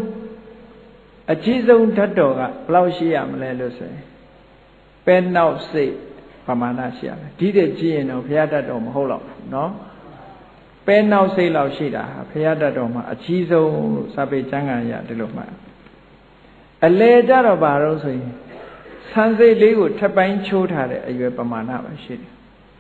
[SPEAKER 1] ဆုံးဓာတ်တော်ကဘယ်လောက်ရှိရမလဲလို့ဆိုရင်ပဲနောက်စိတ်ပမာဏရှိရမယ်ဒီတဲ့ကြည့်ရင်တော့ဘုရားတတ်တော်မဟုတ်တော့ဘူးเนาะပဲနောက်စိတ်လောက်ရှိတာဟာဘုရားတတ်တော်မှာအကြီးဆုံးလို့စာပေကျမ်းဂန်ရဒီလိုမှအလေကြတော့ဘာလို့ဆိုရင်ဆန်းစိတ်လေးကိုထပ်ပိုင်းချိုးထားတဲ့အရွယ်ပမာဏပဲရှိတယ်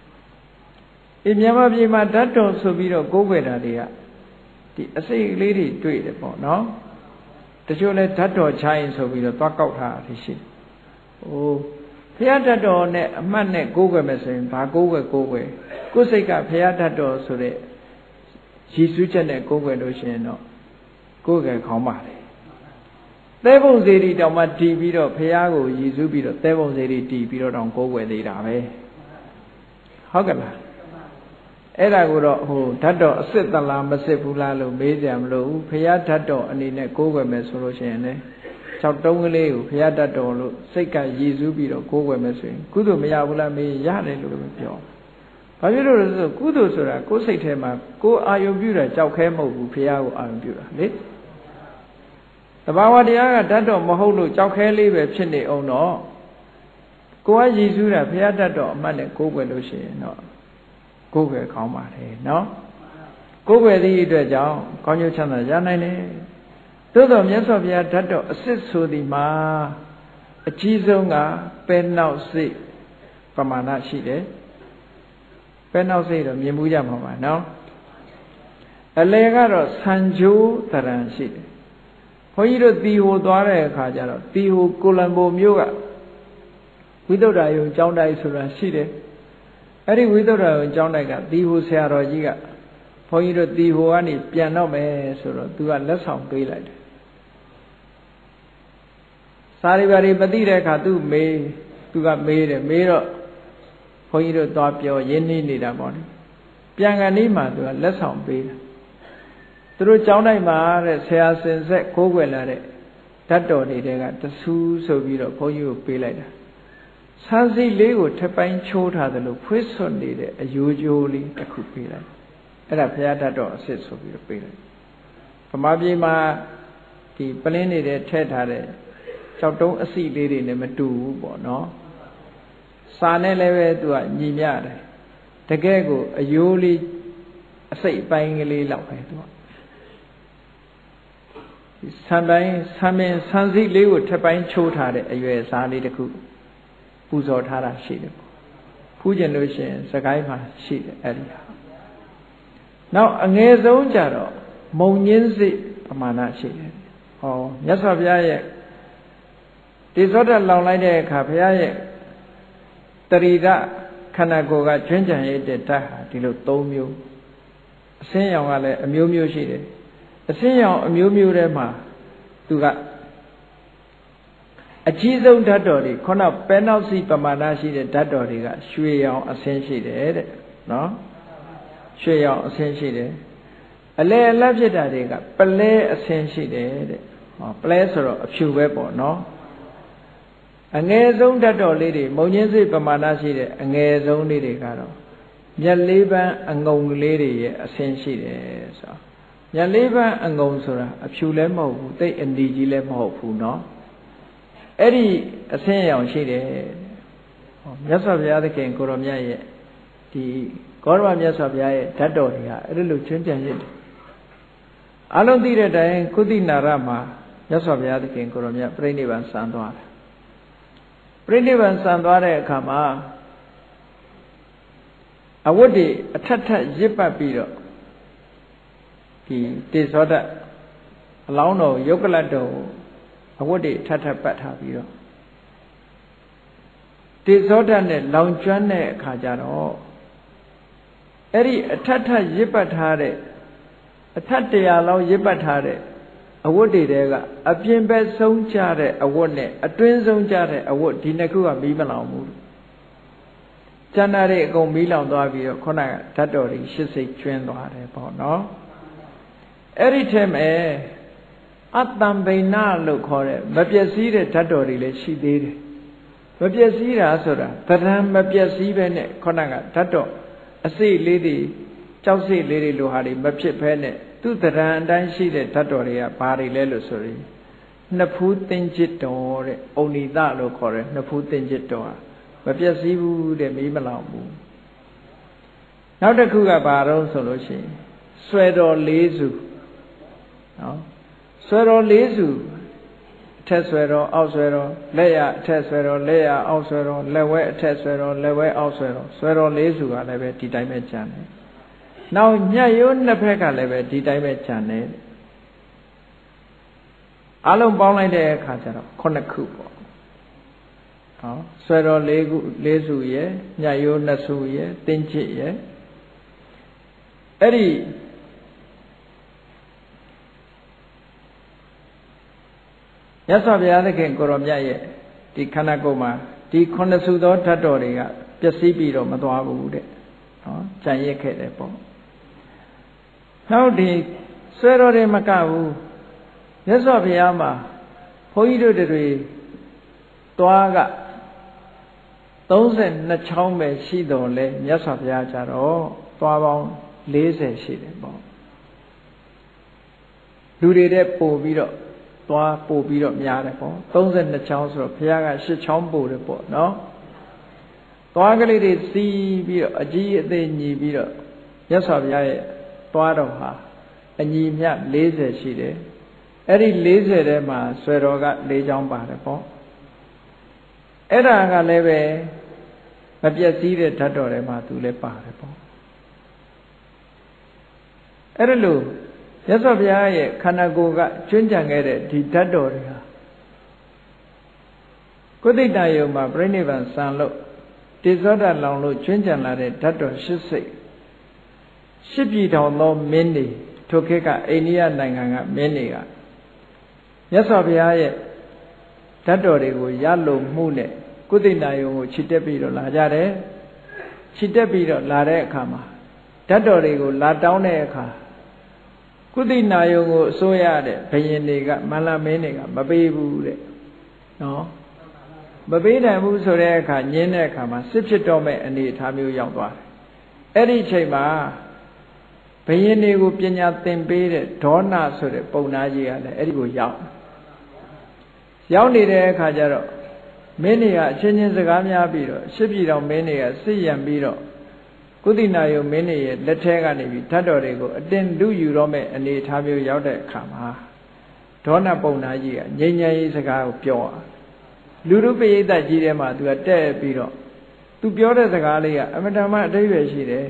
[SPEAKER 1] မြန်မာပြည်မှာဓာတ်တော်ဆိုပြီးတော့ကိုးကွယ်တာတွေကဒီအစိတ်ကလေးတွေတွေ့တယ်ပေါ့เนาะတချို့လဲဓာတ်တော်ချိုင်းဆိုပြီးတော့သွားကောက်ထားတာရှိတယ်ဟိုဘုရားဓာတ်တော်နဲ့အမှတ်နဲ့ကိုးကွယ်မယ်ဆိုရင်ဘာကိုးကွယ်ကိုယ်စိတ်ကဘုရားဓာတ်တော်ဆိုတဲ့ရည်စူးချက်နဲ့ကိုးကွယ်လို့ရှိရင်တော့ကိုးကွယ်ခေါင်းပါတယ်သဲပုံစေတီတောင်မှတည်ပြီးတော့ဘုရားကိုရည်စူးပြီးတော့သဲပုံစေတီတည်ပြီးတော့တောင်ကိုးကွယ်သေးတာပဲဟုတ်ကဲ့လားအဲ့ဒါကိုတော့ဟိုဓာတ်တော်အစစ်သလားမစစ်ဘူးလားလို့မေးကြမလို့ဘုရားဓာတ်တော်အနေနဲ့ကိုးကွယ်မယ်ဆိုလို့ရှိရင်လည်း6တုံးကလေးကိုဘုရားတတ်တော်လို့စိတ်ကရည်စူးပြီးတော့ကိုးကွယ်မယ်ဆိုရင်ကုသိုလ်မရဘူးလားမေးရတယ်လို့ပြော။ဘာဖြစ်လို့လဲဆိုကုသိုလ်ဆိုတာကိုယ်စိတ်ထဲမှာကိုယ်အာယုံပြုတာကြောက်ခဲမဟုတ်ဘူးဘုရားကိုအာယုံပြုတာလေ။တဘာဝတရားကတတ်တော်မဟုတ်လို့ကြောက်ခဲလေးပဲဖြစ်နေအောင်တော့ကိုယ်ကရည်စူးတာဘုရားတတ်တော်အမှတ်နဲ့ကိုးကွယ်လို့ရှိရင်တော့ကိုးကွယ်ကောင်းပါတယ်နော်။ကိုးကွယ်သည့်အတွက်ကြောင့်ကောင်းကျိုးချမ်းသာရနိုင်တယ်။သို့တော်မြတ်စွာဘုရားဓာတ်တော်အစစ်ဆိုသည်မှာအကြီးဆုံးကပဲနောက်စိတ်ပမာဏရှိတယ်ပဲနောက်စိတ်တော့မြင်မှုကြမှာပါနော်အလယ်ကတော့ဆံချိုးတရံရှိတယ်ဘုန်းကြီးတို့တီဟိုသွားတဲ့အခါကျတော့တီဟိုကိုလံဘိုမြို့ကဝိသုဒ္ဓါယုံကျောင်းတိုက်ဆိုတာရှိတယ်အဲ့ဒီဝိသုဒ္ဓကိုကျောင်းတိုက်ကတီဟိုဆရာတော်ကြီးကဘုန်းကြီးတို့တီဟိုကနေပြန်တော့မယ်ဆိုတော့သူကလက်ဆောင်ပေးလိုက်တယ်စာရီပါရီမသိတဲ့အခါသူကမေးတယ်မေးတော့ဘုန်းကြီးတို့သွားပြောရင်းနှီးနေတာပေါ့လေပြန်ကနေမှသူကလက်ဆောင်ပေးတယ်သူတို့ကျောင်းတိုင်းမှာတဲ့ဆရာစင်ဆက်ကိုးကွယ်လာတဲ့ဓာတ်တော်တွေကတဆူးဆိုပြီးတော့ဘုန်းကြီးကိုပေးလိုက်တာဆန်းစည်းလေးကိုထပ်ပိုင်းချိုးထားသလိုဖွေးစွန့်နေတဲ့အယိုးကျိုးလေးတစ်ခုပေးလိုက်အဲ့ဒါဘုရားဓာတ်တော်အစစ်ဆိုပြီးတော့ပေးလိုက်ဗမာပြည်မှာဒီပလင်းနေတဲ့ထည့်ထားတဲ့ကြောက်တုံးအစီလေးတွေနဲ့မတူဘူးပေါ့နော်စာနဲ့လည်းပဲသူကညီမျှတယ်တကယ်ကိုအယိုးလေးအစိတ်အပိုင်းကလေးလောက်ပဲသူကဆံပိုင်းဆံမင်းဆန်းစည်းလေးကိုထပ်ပိုင်းချိုးထားတဲ့အရွယ်စားလေးတစ်ခုပူဇော်ထားတာရှိတယ်ဖူးကျင်လို့ရှိရင်စကိုင်းမှာရှိတယ်အဲ့ဒီနောက်အငယ်ဆုံးကြတော့မုံညင်းစိပမာဏရှိတယ်ဟောမြတ်စွာဘုရားရဲ့တေဇောဓာတ်လောင်လိုက်တဲ့အခါဘုရားရဲ့တရိဒခန္ဓာကိုယ်ကကျွမ်းကြံရတဲ့ဓာတ်ဟာဒီလို၃မျိုးအစင်းရောင်ကလည်းအမျိုးမျိုးရှိတယ်အစင်းရောင်အမျိုးမျိုးထဲမှာသူကအကြီးဆုံးဓာတ်တော်တွေခုနပဲနောက်စီပမာဏရှိတဲ့ဓာတ်တော်တွေကရွှေရောင်အစင်းရှိတယ်တဲ့နော်ရွှေရောင်အစင်းရှိတယ်အလဲအလတ်ဖြစ်တာတွေကပလဲအစင်းရှိတယ်တဲ့ဟောပလဲဆိုတော့အဖြူပဲပေါ့နော်အငယ်ဆုံးဓာတ်တော်လေးတွေမုံညင်းစိပမာဏရှိတဲ့အငယ်ဆုံးလေးတွေကတော့မျက်လေးပန်းအငုံလေးတွေရဲ့အစင်းရှိတယ်ဆိုမျက်လေးပန်းအငုံဆိုတာအဖြူလည်းမဟုတ်ဘူးတိတ်အနီကြီးလည်းမဟုတ်ဘူးเนาะအဲ့ဒီအစင်းရောင်ရှိတယ်ဟောမြတ်စွာဘုရားသခင်ကိုရောမြတ်ရဲ့ဒီဂေါရမမြတ်စွာဘုရားရဲ့ဓာတ်တော်တွေကအဲ့လိုကျွမ်းကျင်ရစ်တယ်အလုံးသိတဲ့တိုင်ကုသီနာရမှာမြတ်စွာဘုရားသခင်ကိုရောမြတ်ပြိဋိဘံစံသွားတယ်ပြိဋိဘံစံသွားတဲ့အခါမှာအဝတ်တွေအထက်ထက်ရစ်ပတ်ပြီးတော့ဒီတေဇောဓာတ်အလောင်းတော်ယုတ်ကလတ်တော်အဝတ်တွေထပ်ထပ်ပတ်ထားပြီးတော့တေဇောဓာတ်နဲ့လောင်ကျွမ်းတဲ့အခါကျတော့အဲ့ဒီအထက်ထပ်ရစ်ပတ်ထားတဲ့အထက်100လောက်ရစ်ပတ်ထားတဲ့အဝတ်တွေကအပြင်ဘက်ဆုံးကြတဲ့အဝတ်နဲ့အတွင်းဆုံးကြတဲ့အဝတ်ဒီနှစ်ခုကမီးမလောင်ဘူးကျန်တာတွေအကုန်မီးလောင်သွားပြီးတော့ခုနကဓာတ်တော်တွေ80ကျွင်းသွားတယ်ပေါ့နော်အဲ့ဒီထဲမှာအတ္တံဗိဏလို့ခေါ်တဲ့မပျက်စီးတဲ့ဓာတ်တော်တွေလည်းရှိသေးတယ်မပျက်စီးတာဆိုတာသဏ္ဍာန်မပျက်စီးပဲနဲ့ခုနကဓာတ်တော်အစိတ်လေးတွေကြောက်စိတ်လေးတွေလိုဟာတွေမဖြစ်ဘဲနဲ့သူ့သဏ္ဍာန်အတိုင်းရှိတဲ့ဓာတ်တော်တွေကဘာတွေလဲလို့ဆိုရင်နှစ်ဖူးသင်္จิตတော်တဲ့ဩနိတလို့ခေါ်တဲ့နှစ်ဖူးသင်္จิตတော်ဟာမပျက်စီးဘူးတဲ့မီးမလောင်ဘူးနောက်တစ်ခုကဘာတော့ဆိုလို့ရှိရင်ဆွဲတော်၄စုနော်ဆွဲတော်၄စုအထက်ဆွဲတော်အောက်ဆွဲတော်လက်ရအထက်ဆွဲတော်လက်ရအောက်ဆွဲတော်လက်ဝဲအထက်ဆွဲတော်လက်ဝဲအောက်ဆွဲတော်ဆွဲတော်၄စုကလည်းပဲဒီတိုင်းပဲကျန်တယ်နောက်ညက်ရိုးနှစ်ဖက်ကလည်းပဲဒီတိုင်းပဲကျန်တယ်အလုံးပေါင်းလိုက်တဲ့အခါကျတော့9ခုပေါ့ဟောဆွဲတော်၄စုရယ်ညက်ရိုး2စုရယ်တင်းချစ်ရယ်အဲ့ဒီမြတ်စွာဘုရားသခင်ကိုရောမြတ်ရဲ့ဒီခန္ဓာကိုယ်မှာဒီ9စုသောဓာတ်တော်တွေကပျက်စီးပြီးတော့မသွားဘူးတဲ့နော်ကြံ့ရစ်ခဲ့တယ်ပေါ့နောက်ဒီဆွဲတော်တွေမကဘူးမြတ်စွာဘုရားမှာဘုန်းကြီးတို့တွေသွားက32ချောင်းပဲရှိတော်လဲမြတ်စွာဘုရားကြတော့သွားပေါင်း40ရှိတယ်ပေါ့လူတွေတဲ့ပို့ပြီးတော့သွားပို့ပြီးတော့များတယ်ပေါ့32ချောင်းဆိုတော့ဘုရားက8ချောင်းပို့တယ်ပေါ့နော်သွားကလေးတွေစီးပြီးတော့အကြီးအသေးညီပြီးတော့မြတ်စွာဘုရားရဲ့သွားတော်ဟာအညီမျှ40ရှိတယ်အဲ့ဒီ40ထဲမှာဆွေတော်က4ချောင်းပါတယ်ပေါ့အဲ့ဒါကလည်းပဲမပြည့်စည်တဲ့ဓာတ်တော်ထဲမှာသူလည်းပါတယ်ပေါ့အဲ့ဒါလို့မြတ်စွာဘုရားရဲ့ခန္ဓာကိုယ်ကကျွမ်းကျန်ခဲ့တဲ့ဒီဓာတ်တော်တွေဟာကုသိတယုံမှာပြိဋိဘံစံလို့တေဇောဓာတ်လောင်လို့ကျွင်းကြံလာတဲ့ဓာတ်တော်၈စိတ်၈ပြည်ထောင်သောမင်းတွေထိုခေတ်ကအိန္ဒိယနိုင်ငံကမင်းတွေကမြတ်စွာဘုရားရဲ့ဓာတ်တော်တွေကိုရလုံမှုနဲ့ကုသိနာယုံကိုချစ်တက်ပြီးတော့လာကြတယ်ချစ်တက်ပြီးတော့လာတဲ့အခါမှာဓာတ်တော်တွေကိုလာတောင်းတဲ့အခါကုသိနာယုံကိုအစိုးရတဲ့ဘယင်တွေကမန္လမင်းတွေကမပေးဘူးတဲ့နော်မပေးနိုင်ဘူးဆိုတဲ့အခါညင်းတဲ့အခါမှာစစ်ဖြစ်တော့မဲ့အနေအထားမျိုးရောက်သွားတယ်အဲ့ဒီအချိန်မှာဘယင်တွေကိုပညာသင်ပေးတဲ့ဒေါနဆိုတဲ့ပုံနာကြီးကလည်းအဲ့ဒီကိုရောက်နေတဲ့အခါကျတော့မင်းတွေကအချင်းချင်းစကားများပြီးတော့ရှစ်ပြည်တော်မင်းတွေကစစ်ရံပြီးတော့ကုသိနာယုံမင်းတွေရဲ့လက်ထဲကနေပြီးဓာတ်တော်တွေကိုအတင်လူယူတော့မဲ့အနေအထားမျိုးရောက်တဲ့အခါမှာဒေါနပုံနာကြီးကငြိမ်းချမ်းရေးစကားကိုပြောလူလူပိဋကကြီးထဲမှာသူကတဲ့ပြီးတော့သူပြောတဲ့စကားလေးကအမတန်မှအဓိပ္ပာယ်ရှိတယ်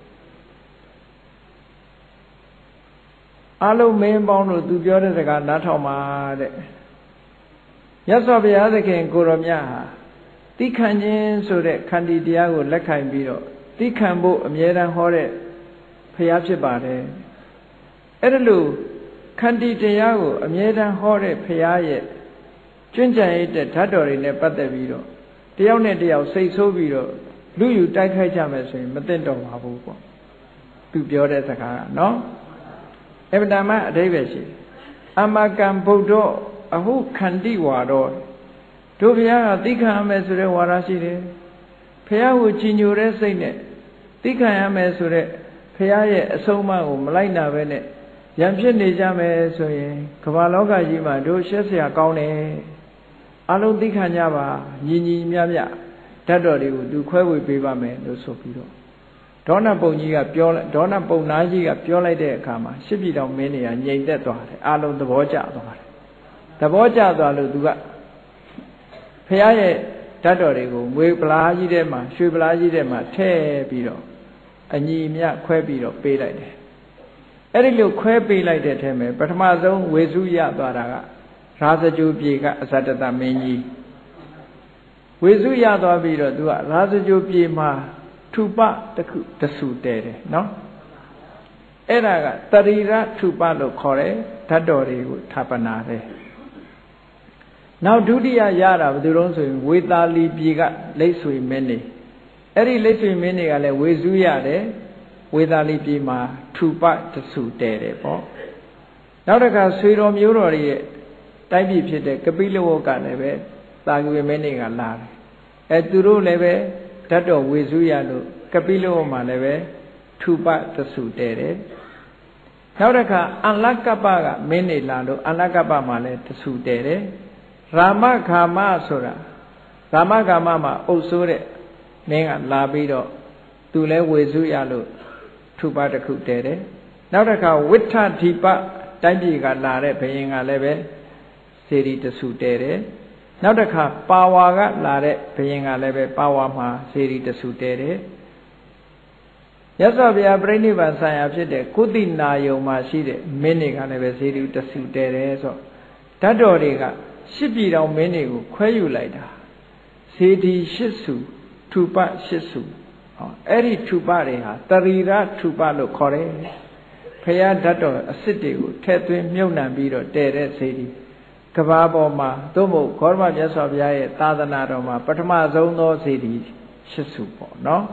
[SPEAKER 1] အလုံးမင်းပေါင်းတို့သူပြောတဲ့စကားနားထောင်ပါတဲ့မြတ်စွာဘုရားသခင်ကိုရောမြတ်ဟာတိခဏ်ခြင်းဆိုတဲ့ခန္တီတရားကိုလက်ခံပြီးတော့တိခဏ်ဖို့အမြဲတမ်းဟောတဲ့ဘုရားဖြစ်ပါတယ်အဲ့ဒါလို့ခန္တီတရားကိုအမြဲတမ်းဟောတဲ့ဘုရားရဲ့ကျွန့်ကြံရတဲ့ဓာတ်တော်တွေနဲ့ပတ်သက်ပြီးတော့တယောက်နဲ့တယောက်စိတ်ဆိုးပြီးတော့လူယူတိုက်ခိုက်ကြမယ်ဆိုရင်မသိတော့ပါဘူးပေါ့သူပြောတဲ့စကားကနော်အဗ္ဗဓမ္မအဓိပ္ပာယ်ရှိအမကံဗုဒ္ဓအဟုခန္တိဝါရောတို့ဘုရားကသိခံရမယ်ဆိုတဲ့ဝါဒရှိတယ်ဘုရားကိုကြည်ညိုတဲ့စိတ်နဲ့သိခံရမယ်ဆိုတဲ့ဘုရားရဲ့အဆုံးအမကိုမလိုက်နာပဲနဲ့ရံဖြစ်နေကြမယ်ဆိုရင်ကမ္ဘာလောကကြီးမှာတို့ရှက်เสียကောင်းတယ်အလုံးသိခံကြပါညီညီမြမြဓာတ်တော်တွေကိုသူခွဲဝေပေးပါမယ်လို့ဆိုပြီးတော့ဒေါနပုံကြီးကပြောဒေါနပုံနာကြီးကပြောလိုက်တဲ့အခါမှာရှစ်ပြည်တော်မင်းတွေကငြိမ်သက်သွားတယ်အလုံးသဘောကျသွားတယ်သဘောကျသွားလို့သူကဖះရဲ့ဓာတ်တော်တွေကိုငွေပလားကြီးထဲမှာရွှေပလားကြီးထဲမှာထည့်ပြီးတော့အညီမြခွဲပြီးတော့ပေးလိုက်တယ်အဲ့ဒီလိုခွဲပေးလိုက်တဲ့ထဲမှာပထမဆုံးဝေစုရသွားတာကရာဇဂျိုပြေကအဇတတမင်းကြီးဝေစုရသွားပြီးတော့သူကရာဇဂျိုပြေမှာထူပတဆူတဲတယ်နော်အဲ့ဒါကတရိရထူပလို့ခေါ်တယ်ဓာတ်တော်တွေကိုဌာပနာတယ်နောက်ဒုတိယရတာဘယ်သူလုံးဆိုရင်ဝေသာလီပြေကလိတ်ဆွေမင်းနေအဲ့ဒီလိတ်ဆွေမင်းတွေကလည်းဝေစုရတယ်ဝေသာလီပြေမှာထူပတဆူတဲတယ်ပေါ့နောက်တစ်ခါဆွေတော်မျိုးတော်ရဲ့တိုက်ပြည်ဖြစ်တဲ့ကပိလဝကလည်းပဲသာဂဝေမင်းတွေကလာတယ်အဲသူတို့လည်းပဲဓာတ်တော်ဝေစုရလို့ကပိလဝမှာလည်းပဲထူပတဆူတဲတယ်နောက်တစ်ခါအလကပ္ပကမင်းနေလာလို့အလကပ္ပမှာလည်းတဆူတဲတယ်ရာမခါမဆိုတာရာမခါမမှာအုပ်ဆိုးတဲ့မင်းကလာပြီးတော့သူလည်းဝေစုရလို့ထူပတစ်ခုတဲတယ်နောက်တစ်ခါဝိထဓိပတိုင်းပြည်ကလာတဲ့ဘယင်ကလည်းပဲစေရီတဆူတဲတယ်နောက်တစ်ခါပါဝါကလာတဲ့ဘယင်ကလည်းပဲပါဝါမှာစေရီတဆူတဲတယ်ရသော်ဗျာပြိဋိဘံဆိုင်ရာဖြစ်တဲ့ကုသိနာယုံမှာရှိတဲ့မင်းတွေကလည်းပဲစေရီတဆူတဲတယ်ဆိုဓာတ်တော်တွေကရှစ်ပြည်တော်မင်းတွေကိုခွဲယူလိုက်တာစေတီရှစ်စုထူပရှစ်စုအဲ့ဒီထူပတွေဟာတရိရထူပလို့ခေါ်တယ်ဖရာဓာတ်တော်အစစ်တွေကိုထည့်သွင်းမြုပ်နှံပြီးတော့တည်တဲ့စေတီကဘာပေါ်မှာသို့မဟုတ်ဂေါရမမြတ်စွာဘုရားရဲ့သာသနာတော်မှာပထမဆုံးသောစေတီရှစ်စုပေါ့နော်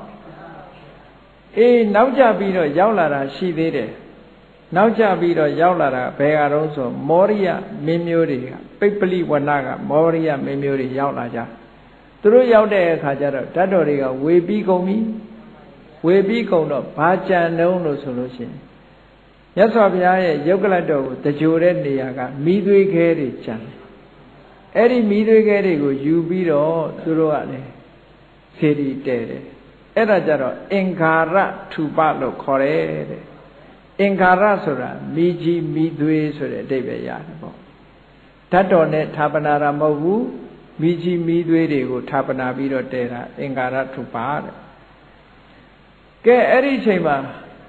[SPEAKER 1] နောက်ကြပြီးတော့ရောက်လာတာရှိသေးတယ်နောက်ကြပြီးတော့ရောက်လာတာဘယ်ကတော့ဆိုမောရိယမင်းမျိုးတွေကပိပ္ပလိဝနကမောရိယမင်းမျိုးတွေရောက်လာကြသူတို့ရောက်တဲ့အခါကျတော့ဓာတ်တော်တွေကဝေပြီးကုန်ပြီဝေပြီးကုန်တော့ဘာကြံတုံးလို့ဆိုလို့ရှိရင်မြတ်စွာဘုရားရဲ့ယုတ်ကလတ်တော်ကိုတကြိုတဲ့နေရာကမိသွေးခဲတွေကြံအဲ့ဒီမိသွေးခဲတွေကိုယူပြီးတော့သူတို့ကလည်းစေတီတဲတယ်အဲ့ဒါကြတော့အင်္ဂါရထူပလို့ခေါ်တယ်တဲ့အင်္ဂါရဆိုတာမိကြီးမိသွေးဆိုတဲ့အဓိပ္ပာယ်ရတယ်ပေါ့ဓာတ်တော်နဲ့ဌာပနာတာမဟုတ်ဘူးမိကြီးမိသွေးတွေကိုဌာပနာပြီးတော့တဲတာအင်္ဂါရထူပတဲ့ကဲအဲ့ဒီအချိန်မှာ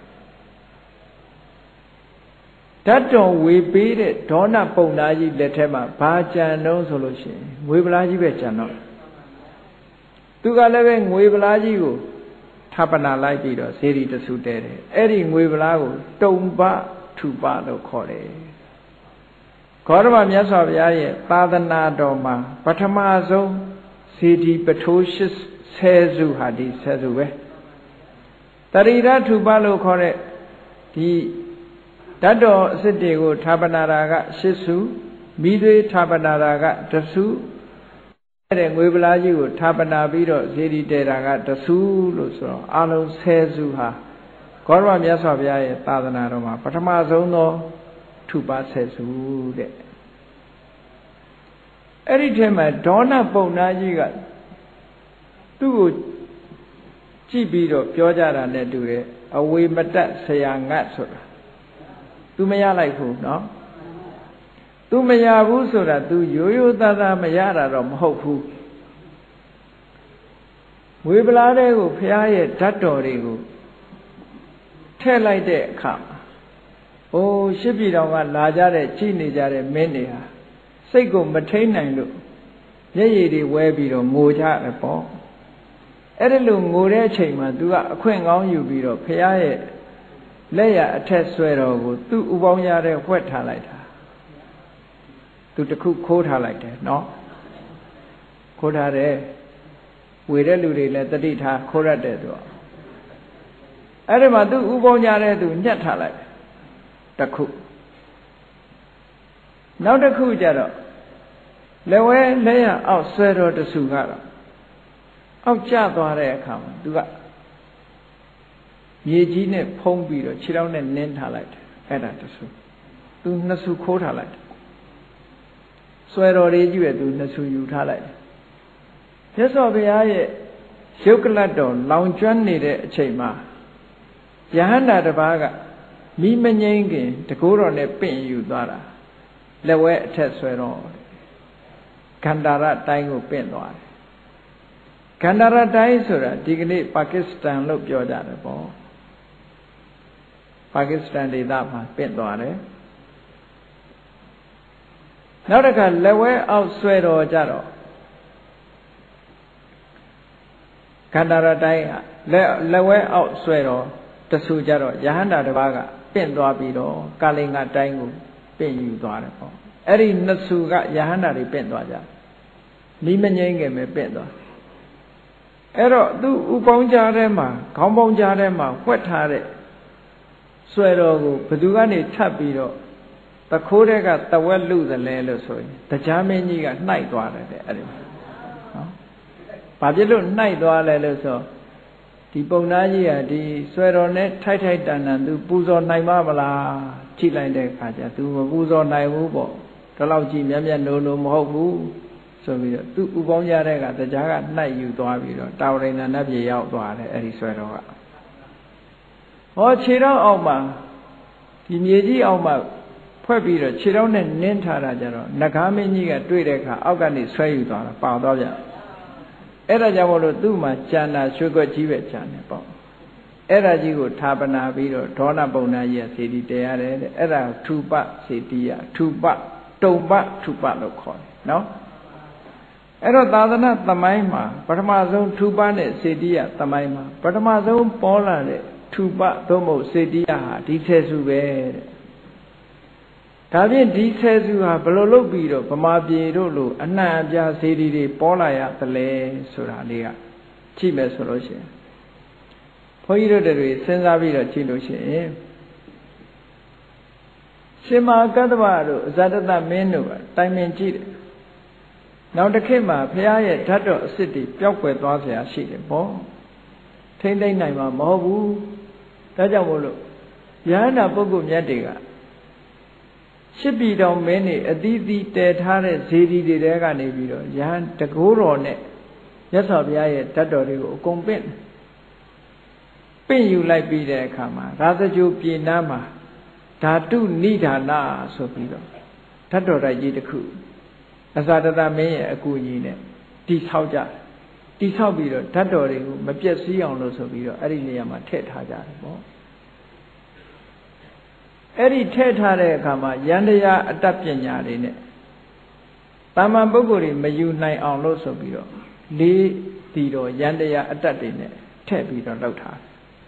[SPEAKER 1] ဓာတ်တော်ဝေပေးတဲ့ဒေါနပုံနာကြီးလက်ထက်မှာဘာကြံတော့ဆိုလို့ရှိရင်ငွေပလားကြီးပဲကြံတော့သူကလည်းပဲငွေပလားကြီးကိုထပ်ပနာလိုက်ပြီးတော့စေတီတဆူတဲတယ်အဲ့ဒီငွေပလားကိုတုံပထုပလို့ခေါ်တယ်ဂေါတမမြတ်စွာဘုရားရဲ့သာသနာတော်မှာပထမဆုံးစေတီပထိုး10စုဟာဒီ10စုပဲတရိရထုပလို့ခေါ်တဲ့ဒီဓာတ်တော်အစစ်တွေကိုဌာပနာတာက10စုမိသွေးဌာပနာတာက1စုတဲ့ငွေပလားကြီးကိုဌာပနာပြီးတော့ဇေဒီတဲတာက1စုလို့ဆိုတော့အလုံး10စုဟာဂေါတမမြတ်စွာဘုရားရဲ့သာသနာတော်မှာပထမဆုံးသောထုပ10စုတဲ့အဲ့ဒီထဲမှာဒေါနပုံနာကြီးကသူ့ကိုကြည့်ပြီးတော့ပြောကြတာနဲ့တူတယ်အဝေမတတ်ဆရာငတ်ဆိုတာသူမရလိုက်ဘူးเนาะသူမရဘူးဆိုတာသူရိုးရိုးသားသားမရတာတော့မဟုတ်ဘူးငွေပလားတဲ့ကိုဘုရားရဲ့ဓာတ်တော်တွေကိုထည့်လိုက်တဲ့အခါမှာအိုးရှစ်ပြည်တော်ကလာကြတဲ့ကြည်နေကြတဲ့မင်းတွေဟာစိတ်ကိုမထိန်နိုင်လို့မျက်ရည်တွေဝဲပြီးတော့ငိုကြတယ်ပေါ့အဲ့ဒီလိုငိုတဲ့အချိန်မှာ तू ကအခွင့်ကောင်းယူပြီးတော့ဘုရားရဲ့လက်ရအထက်ဆွဲတော်ကိုသူ့ဥပေါင်းရတဲ့ဝှက်ထားလိုက်တာသူတခုခိုးထားလိုက်တယ်เนาะခိုးထားတယ်ဝေတဲ့လူတွေလည်းတတိထားခိုးရတယ်သူအဲ့ဒီမှာသူ့ဥပေါင်းရတဲ့သူညှက်ထားလိုက်တခုနောက်တစ်ခုကျတော့လက်ဝဲလက်ရအောက်ဆွဲတော်တစုကတော့အောက်ကျသွားတဲ့အခါမှာသူကမြေကြီးနဲ့ဖုံးပြီးတော့ခြေထောက်နဲ့နင်းထားလိုက်တယ်အဲ့ဒါတဆူသူနှစ်ဆူခိုးထားလိုက်တယ်ဆွဲတော်လေးကြီးပဲသူနှစ်ဆူယူထားလိုက်တယ်မြတ်စွာဘုရားရဲ့ရုပ်ကလတ်တော်လောင်ကျွမ်းနေတဲ့အချိန်မှာယဟန္တာတစ်ပါးကမိမငိမ့်ခင်တကိုးတော်နဲ့ပင့်ယူသွားတာလက်ဝဲအထက်ဆွဲတော်ဂန္ဓာရတိုင်းကိုပင့်သွားတယ်ဂန္ဓာရတိုင်းဆိုတာဒီကနေ့ပါကစ္စတန်လို့ပြောကြတယ်ပေါ့ပါကစ္စတန်ဒေသမှာပင့်သွားတယ်နောက်တစ်ခါလက်ဝဲအောက်ဆွဲတော်ကြတော့ဂန္ဓာရတိုင်းကလက်ဝဲအောက်ဆွဲတော်တဆူကြတော့ယဟန္တာတစ်ပါးကပင့်သွားပြီးတော့ကာလင်္ဂတိုင်းကိုပင့်ယူသွားတယ်ပေါ့အဲ့ဒီနှစ်ဆူကယဟန္တာတွေပင့်သွားကြမိမငိမ့်ခင်ပဲပင့်သွားအဲ့တော့သူ့ဥပေါင်းကြားထဲမှာခေါင်းပေါင်းကြားထဲမှာဝှက်ထားတဲ့ဆွဲတော်ကိုဘသူကနေထပ်ပြီးတော့တခိုးတဲ့ကတဝက်လူသလဲလို့ဆိုရင်တရားမင်းကြီးကနှိုက်သွားတယ်တဲ့အဲ့ဒီနော်ဘာဖြစ်လို့နှိုက်သွားလဲလို့ဆိုဒီပုံနာကြီးကဒီဆွဲတော်နဲ့ထိုက်ထိုက်တန်တန်သူပူဇော်နိုင်မလားကြည့်လိုက်တဲ့အခါကျသူမပူဇော်နိုင်ဘူးပေါ့ဒီလောက်ကြည့်မြတ်မြတ်နိုးနိုးမဟုတ်ဘူးဆိုပြီးတော့သူ့ဥပေါင်းကြတဲ့ကတရားကနှိုက်ယူသွားပြီးတော့တာဝရိဏနတ်ပြည်ရောက်သွားတယ်အဲ့ဒီဆွဲတော်ကဟောခြေထောက်အောက်မှာဒီမြေကြီးအောက်မှာဖွဲ့ပြီးတော့ခြေထောက်နဲ့နင်းထားတာကြတော့နဂါမင်းကြီးကတွေ့တဲ့အခါအောက်ကနေဆွဲယူသွားတာပါသွားပြန်အဲ့ဒါကြောင့်မို့လို့သူ့မှာကျန်တာရွှေကွက်ကြီးပဲကျန်တယ်ပေါ့အဲ့ဒါကြီးကိုဌာပနာပြီးတော့ဒေါနပုံနာကြီးကစေတီတရားတယ်တဲ့အဲ့ဒါထုပစေတီယထုပတုံပထုပလို့ခေါ်တယ်နော်အဲ့တော့သာသနာသမိုင်းမှာပထမဆုံးထုပနဲ့စေတီယသမိုင်းမှာပထမဆုံးပေါ်လာတဲ့ထုပသို့မဟုတ်စေတီယဟာဒီဆယ်စုပဲတဲ့ဒါဖြင့်ဒီဆယ်စုဟာဘယ်လိုလုပ်ပြီးတော့ဗမာပြည်တို့လိုအနှံ့အပြားစေတီတွေပေါ်လာရသလဲဆိုတာလေးကကြည့်မယ်ဆိုလို့ရှိရင်ဘုန်းကြီးတို့တွေစဉ်းစားပြီးတော့ကြည့်လို့ရှိရင်ရှင်မကတ္တဗတို့အဇဒတမင်းတို့ကတိုင်ပင်ကြည့်တယ်နောက်တစ်ခေတ်မှာဘုရားရဲ့ဓာတ်တော်အစစ်တွေပျောက်ကွယ်သွားเสียရှိတယ်ပေါ့ထိမ့်သိမ့်နိုင်မှာမဟုတ်ဘူးဒါကြောင့်မို့လို့ယဟန္တာပုဂ္ဂိုလ်မြတ်တွေကရှစ်ပြည်တော်မင်းတွေအသီးသီးတည်ထားတဲ့ဇေဒီတွေတဲကနေပြီးတော့ယဟန်တကိုးတော်နဲ့မြတ်စွာဘုရားရဲ့ဓာတ်တော်တွေကိုအကုန်ပင့်ယူလိုက်ပြီးတဲ့အခါမှာရာဇဂိုပြည်နားမှာဓာတုနိဒာနာဆိုပြီးတော့ဓာတ်တော်တိုက်ကြီးတစ်ခုအဇာတတမင်းရဲ့အကူအညီနဲ့တိဆောက်ကြတိဆောက်ပြီးတော့ဓာတ်တော်တွေကိုမပြည့်စည်အောင်လို့ဆိုပြီးတော့အဲ့ဒီနေရာမှာထည့်ထားကြတယ်ပေါ့အဲ့ဒီထည့်ထားတဲ့အခါမှာယန္တရားအတတ်ပညာတွေနဲ့တာမန်ပုဂ္ဂိုလ်တွေမယူနိုင်အောင်လို့ဆိုပြီးတော့တီတော်ယန္တရားအတ္တတွေနဲ့ထည့်ပြီးတော့လောက်ထား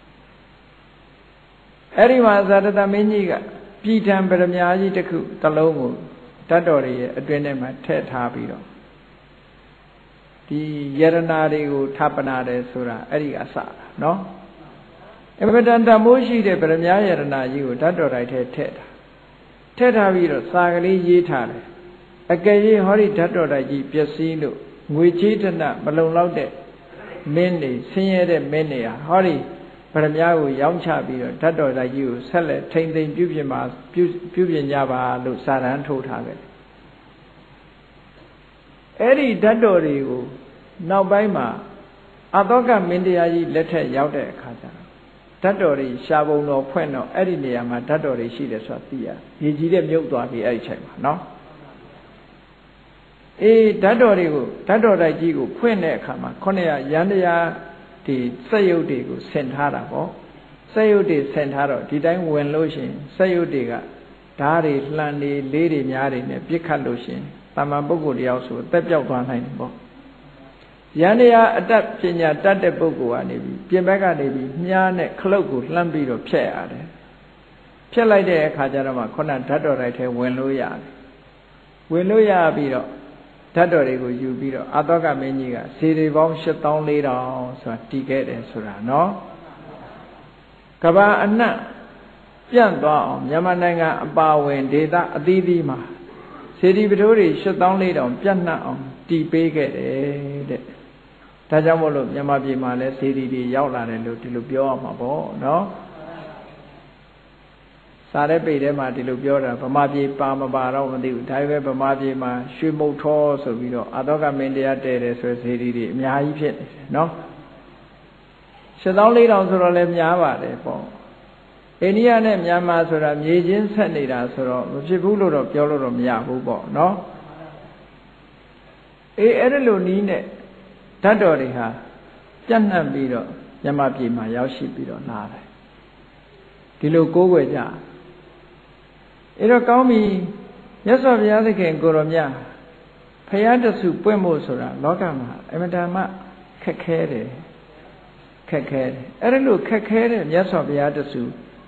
[SPEAKER 1] အဲ့ဒီမှာဇာတတမင်းကြီးကပြည်ထံပရမညာကြီးတစ်ခုတစ်လုံးကိုဓာတ်တော်တွေရဲ့အတွင်းထဲမှာထည့်ထားပြီးတော့ဒီယရနာတွေကိုဌာပနာတယ်ဆိုတာအဲ့ဒီအစနော်အမတန်တမိုးရှိတဲ့ပရမညာယရနာကြီးကိုဓာတ်တော်တိုင်းထဲထည့်ထားပြီးတော့စာကလေးရေးထားတယ်အကယ်၍ဟောဒီဓာတ်တော်တိုင်းကြီးပျက်စီးလို့ငွေချေးတနမလုံလောက်တဲ့မင်းတွေဆင်းရဲတဲ့မင်းတွေဟာဟောဒီပရမညာကိုရောင်းချပြီးတော့ဓာတ်တော်တိုင်းကြီးကိုဆက်လက်ထိမ့်သိမ့်ပြုပြင်ကြပါလို့စာတမ်းထိုးထားခဲ့တယ်အဲ့ဒီဓာတ်တော်တွေကိုနောက်ပိုင်းမှာအသောကမင်းတရားကြီးလက်ထက်ရောက်တဲ့အခါကျတော့ဓာတ်တော်တွေရှားပုံတော်ဖွင့်တော့အဲ့ဒီနေရာမှာဓာတ်တော်တွေရှိတယ်ဆိုတာသိရရေကြီးတဲ့မြုပ်သွားပြီအဲ့ဒီချိန်မှာနော်ဓာတ်တော်တွေကိုဓာတ်တော်တိုက်ကြီးကိုဖွင့်တဲ့အခါမှာ900ရန်တရားဒီစက်ရုပ်တွေကိုဆင်ထားတာပေါ့စက်ရုပ်တွေဆင်ထားတော့ဒီတိုင်းဝင်လို့ရှိရင်စက်ရုပ်တွေကဓာတ်တွေလှန်တွေလေးတွေများတွေနဲ့ပြစ်ခတ်လို့ရှိရင်တမန်ပုဂ္ဂိုလ်တယောက်ဆိုအသက်ပြောက်သွားနိုင်တယ်ပေါ့ယန္တရားအတတ်ပညာတတ်တဲ့ပုဂ္ဂိုလ်ကနေပြီးပြင်ဘက်ကနေပြီးမြားနဲ့ခလုတ်ကိုလှမ်းပြီးတော့ဖြတ်ရတယ်ဖြတ်လိုက်တဲ့အခါကျတော့မှခုနဓာတ်တော်တိုက်ထဲဝင်လို့ရတယ်ဝင်လို့ရပြီးတော့ဓာတ်တော်တွေကိုယူပြီးတော့အသောကမင်းကြီးကစေတီပေါင်း8400ဆိုတာတည်ခဲ့တယ်ဆိုတာနော်ကဘာအနှံ့ပြန့်သွားအောင်မြန်မာနိုင်ငံအပါဝင်ဒေသအသီးသီးမှာစေတီပထိုးတွေ8400ပြန့်နှံ့အောင်တည်ပေးခဲ့တယ်တဲ့ဒါကြောင့်မို့လို့မြန်မာပြည်မှာလည်းစေတီတွေရောက်လာတယ်လို့ဒီလိုပြောရမှာပေါ့နော်စားတဲ့ပေထဲမှာဒီလိုပြောတာဗမာပြည်ပါမပါတော့မသိဘူးဒါပေမဲ့ဗမာပြည်မှာရွှေမုတ်ထောဆိုပြီးတော့အသောကမင်းတရားတည်တယ်ဆိုစေတီတွေအများကြီးဖြစ်နေတယ်နော်7400ဆိုတော့လည်းများပါတယ်ပေါ့အိန္ဒိယနဲ့မြန်မာဆိုတာမြေချင်းဆက်နေတာဆိုတော့မဖြစ်ဘူးလို့တော့ပြောလို့တော့မရဘူးပေါ့နော်အဲ့ဒါလိုနီးနဲ့ဓာတ်တော်တွေဟာပြန့်နှံ့ပြီးတော့မြန်မာပြည်မှာရောက်ရှိပြီးတော့လာတယ်ဒီလိုကိုးကွယ်ကြအဲ့တော့ကောင်းပြီမြတ်စွာဘုရားသခင်ကိုရောမြတ်ဖရာတဆူပွင့်ဖို့ဆိုတာလောကမှာအမတန်မှခက်ခဲတယ်အဲ့ဒါလို့ခက်ခဲတဲ့မြတ်စွာဘုရားတဆူ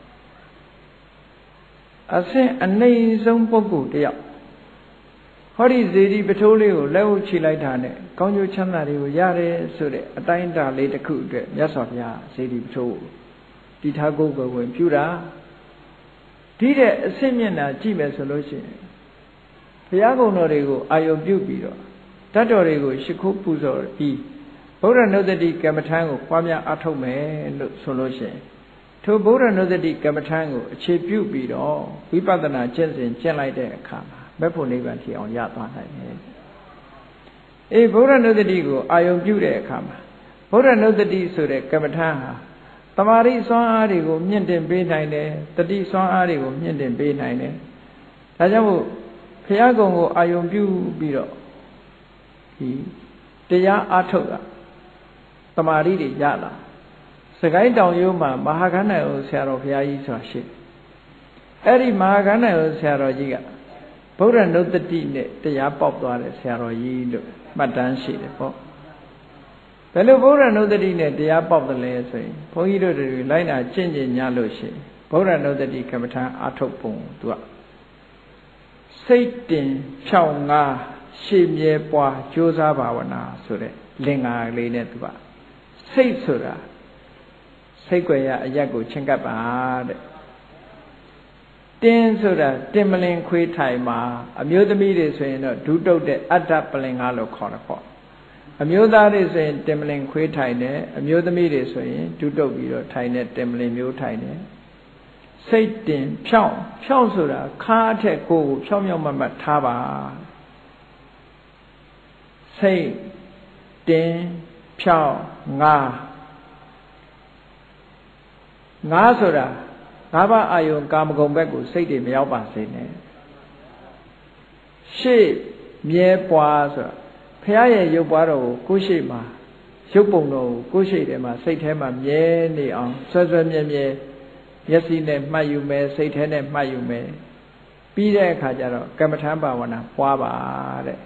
[SPEAKER 1] အဆင့်အနှိမ့်ဆုံးပုဂ္ဂိုလ်တယောက်ဟောဒီဇေဒီပထိုးလေးကိုလက်ဟုတ်ချလိုက်တာနဲ့ကောင်းကျိုးချမ်းသာတွေကိုရတယ်ဆိုတဲ့အတိုင်းအတာလေးတစ်ခုအတွက်မြတ်စွာဘုရားဇေဒီပထိုးတိထားကိုယ်ကိုဝင်ပြုတာဒီတဲ့အဆင့်မျက်နှာကြည့်မယ်ဆိုလို့ရှိရင်ဘုရားကုံတော်တွေကိုအာယုံပြုပြီးတော့ဓာတ်တော်တွေကိုရှ िख ိုးပူဇော်ပြီးဗုဒ္ဓနုဒ္ဒတိကမ္မထံကိုပွားများအားထုတ်မယ်လို့ဆိုလို့ရှိရင်ထိုဗုဒ္ဓနုဒ္ဒတိကမ္မထံကိုအခြေပြုပြီးတော့ဝိပဿနာကျင့်စဉ်ကျင့်လိုက်တဲ့အခါမှာမက်ဖို့နိဗ္ဗာန်ထီအောင်ရသွားနိုင်တယ်ဗုဒ္ဓနုဒ္ဒတိကိုအာယုံပြုတဲ့အခါမှာဗုဒ္ဓနုဒ္ဒတိဆိုတဲ့ကမ္မထံဟာတမာရိစွမ်းအားတွေကိုမြင့်တင်ပေးနိုင်တယ်တတိစွမ်းအားတွေကိုမြင့်တင်ပေးနိုင်တယ်ဒါကြောင့်မို့ဘုရားကုံကိုအာယုံပြုပြီးတော့ဒီတရားအားထုတ်တာတမာရိတွေရလာစကိုင်းတောင်ရိုးမှာမဟာခန္ဓာယုံဆရာတော်ဘုရားကြီးဆိုတာရှိအဲ့ဒီမဟာခန္ဓာယုံဆရာတော်ကြီးကဗုဒ္ဓနုဒ္ဒတိနဲ့တရားပေါက်သွားတဲ့ဆရာတော်ကြီးလို့မှတ်တမ်းရှိတယ်ပေါ့ဘယ်လိုဗုဒ္ဓနုဒ္ဒတိနဲ့တရားပေါက်တယ်လဲဆိုရင်ဘုန်းကြီးတို့တွေလိုက်နာကျင့်ကြံညလို့ရှိရင်ဗုဒ္ဓနုဒ္ဒတိကမ္မထာအာထုတ်ပုံသူကစိတ်တင်ဖြောင်းငါရှေ့မြဲပွားကြိုးစားဘာဝနာဆိုတဲ့လင်္ကာလေးနဲ့သူကစိတ်ဆိုတာစိတ်ွယ်ရအရက်ကိုချင်းကပ်ပါတဲ့တင်းဆိုတာတင်မလင်ခွေးထိုင်မှာအမျိုးသမီးတွေဆိုရင်တော့ဒုတုတ်တဲ့အတ္တပလင်ကားလို့ခေါ်တယ်ပေါ့အမျိုးသားတွေဆိုရင်တင်မလင်ခွေးထိုင်တယ်အမျိုးသမီးတွေဆိုရင်ဒုတုတ်ပြီးတော့ထိုင်တဲ့တင်မလင်မျိုးထိုင်တယ်စိတ်တင်ဖြောင်းဆိုတာခါအထက်ကိုယ်ဖြောင်းမြောက်မတ်ထားပါစိတ်တင်ဖြောင်းငါဆိုတာငါးပါးအာယုံကာမဂုဏ်ဘက်ကိုစိတ်တွေမရောက်ပါစေနဲ့ရှေ့မြဲပွားဆိုတာဘုရားရဲ့ရုပ်ပွားတော်ကိုကိုယ်ရှိမှာရုပ်ပုံတော်ကိုကိုယ်ရှိတယ်မှာစိတ်ထဲမှာမြဲနေအောင်ဆွဲဆွဲမြဲမြဲမျက်စိနဲ့မှတ်ယူမယ်စိတ်ထဲနဲ့မှတ်ယူမယ်ပြီးတဲ့အခါကျတော့ကမ္မထံဘာဝနာပွားပါတဲ့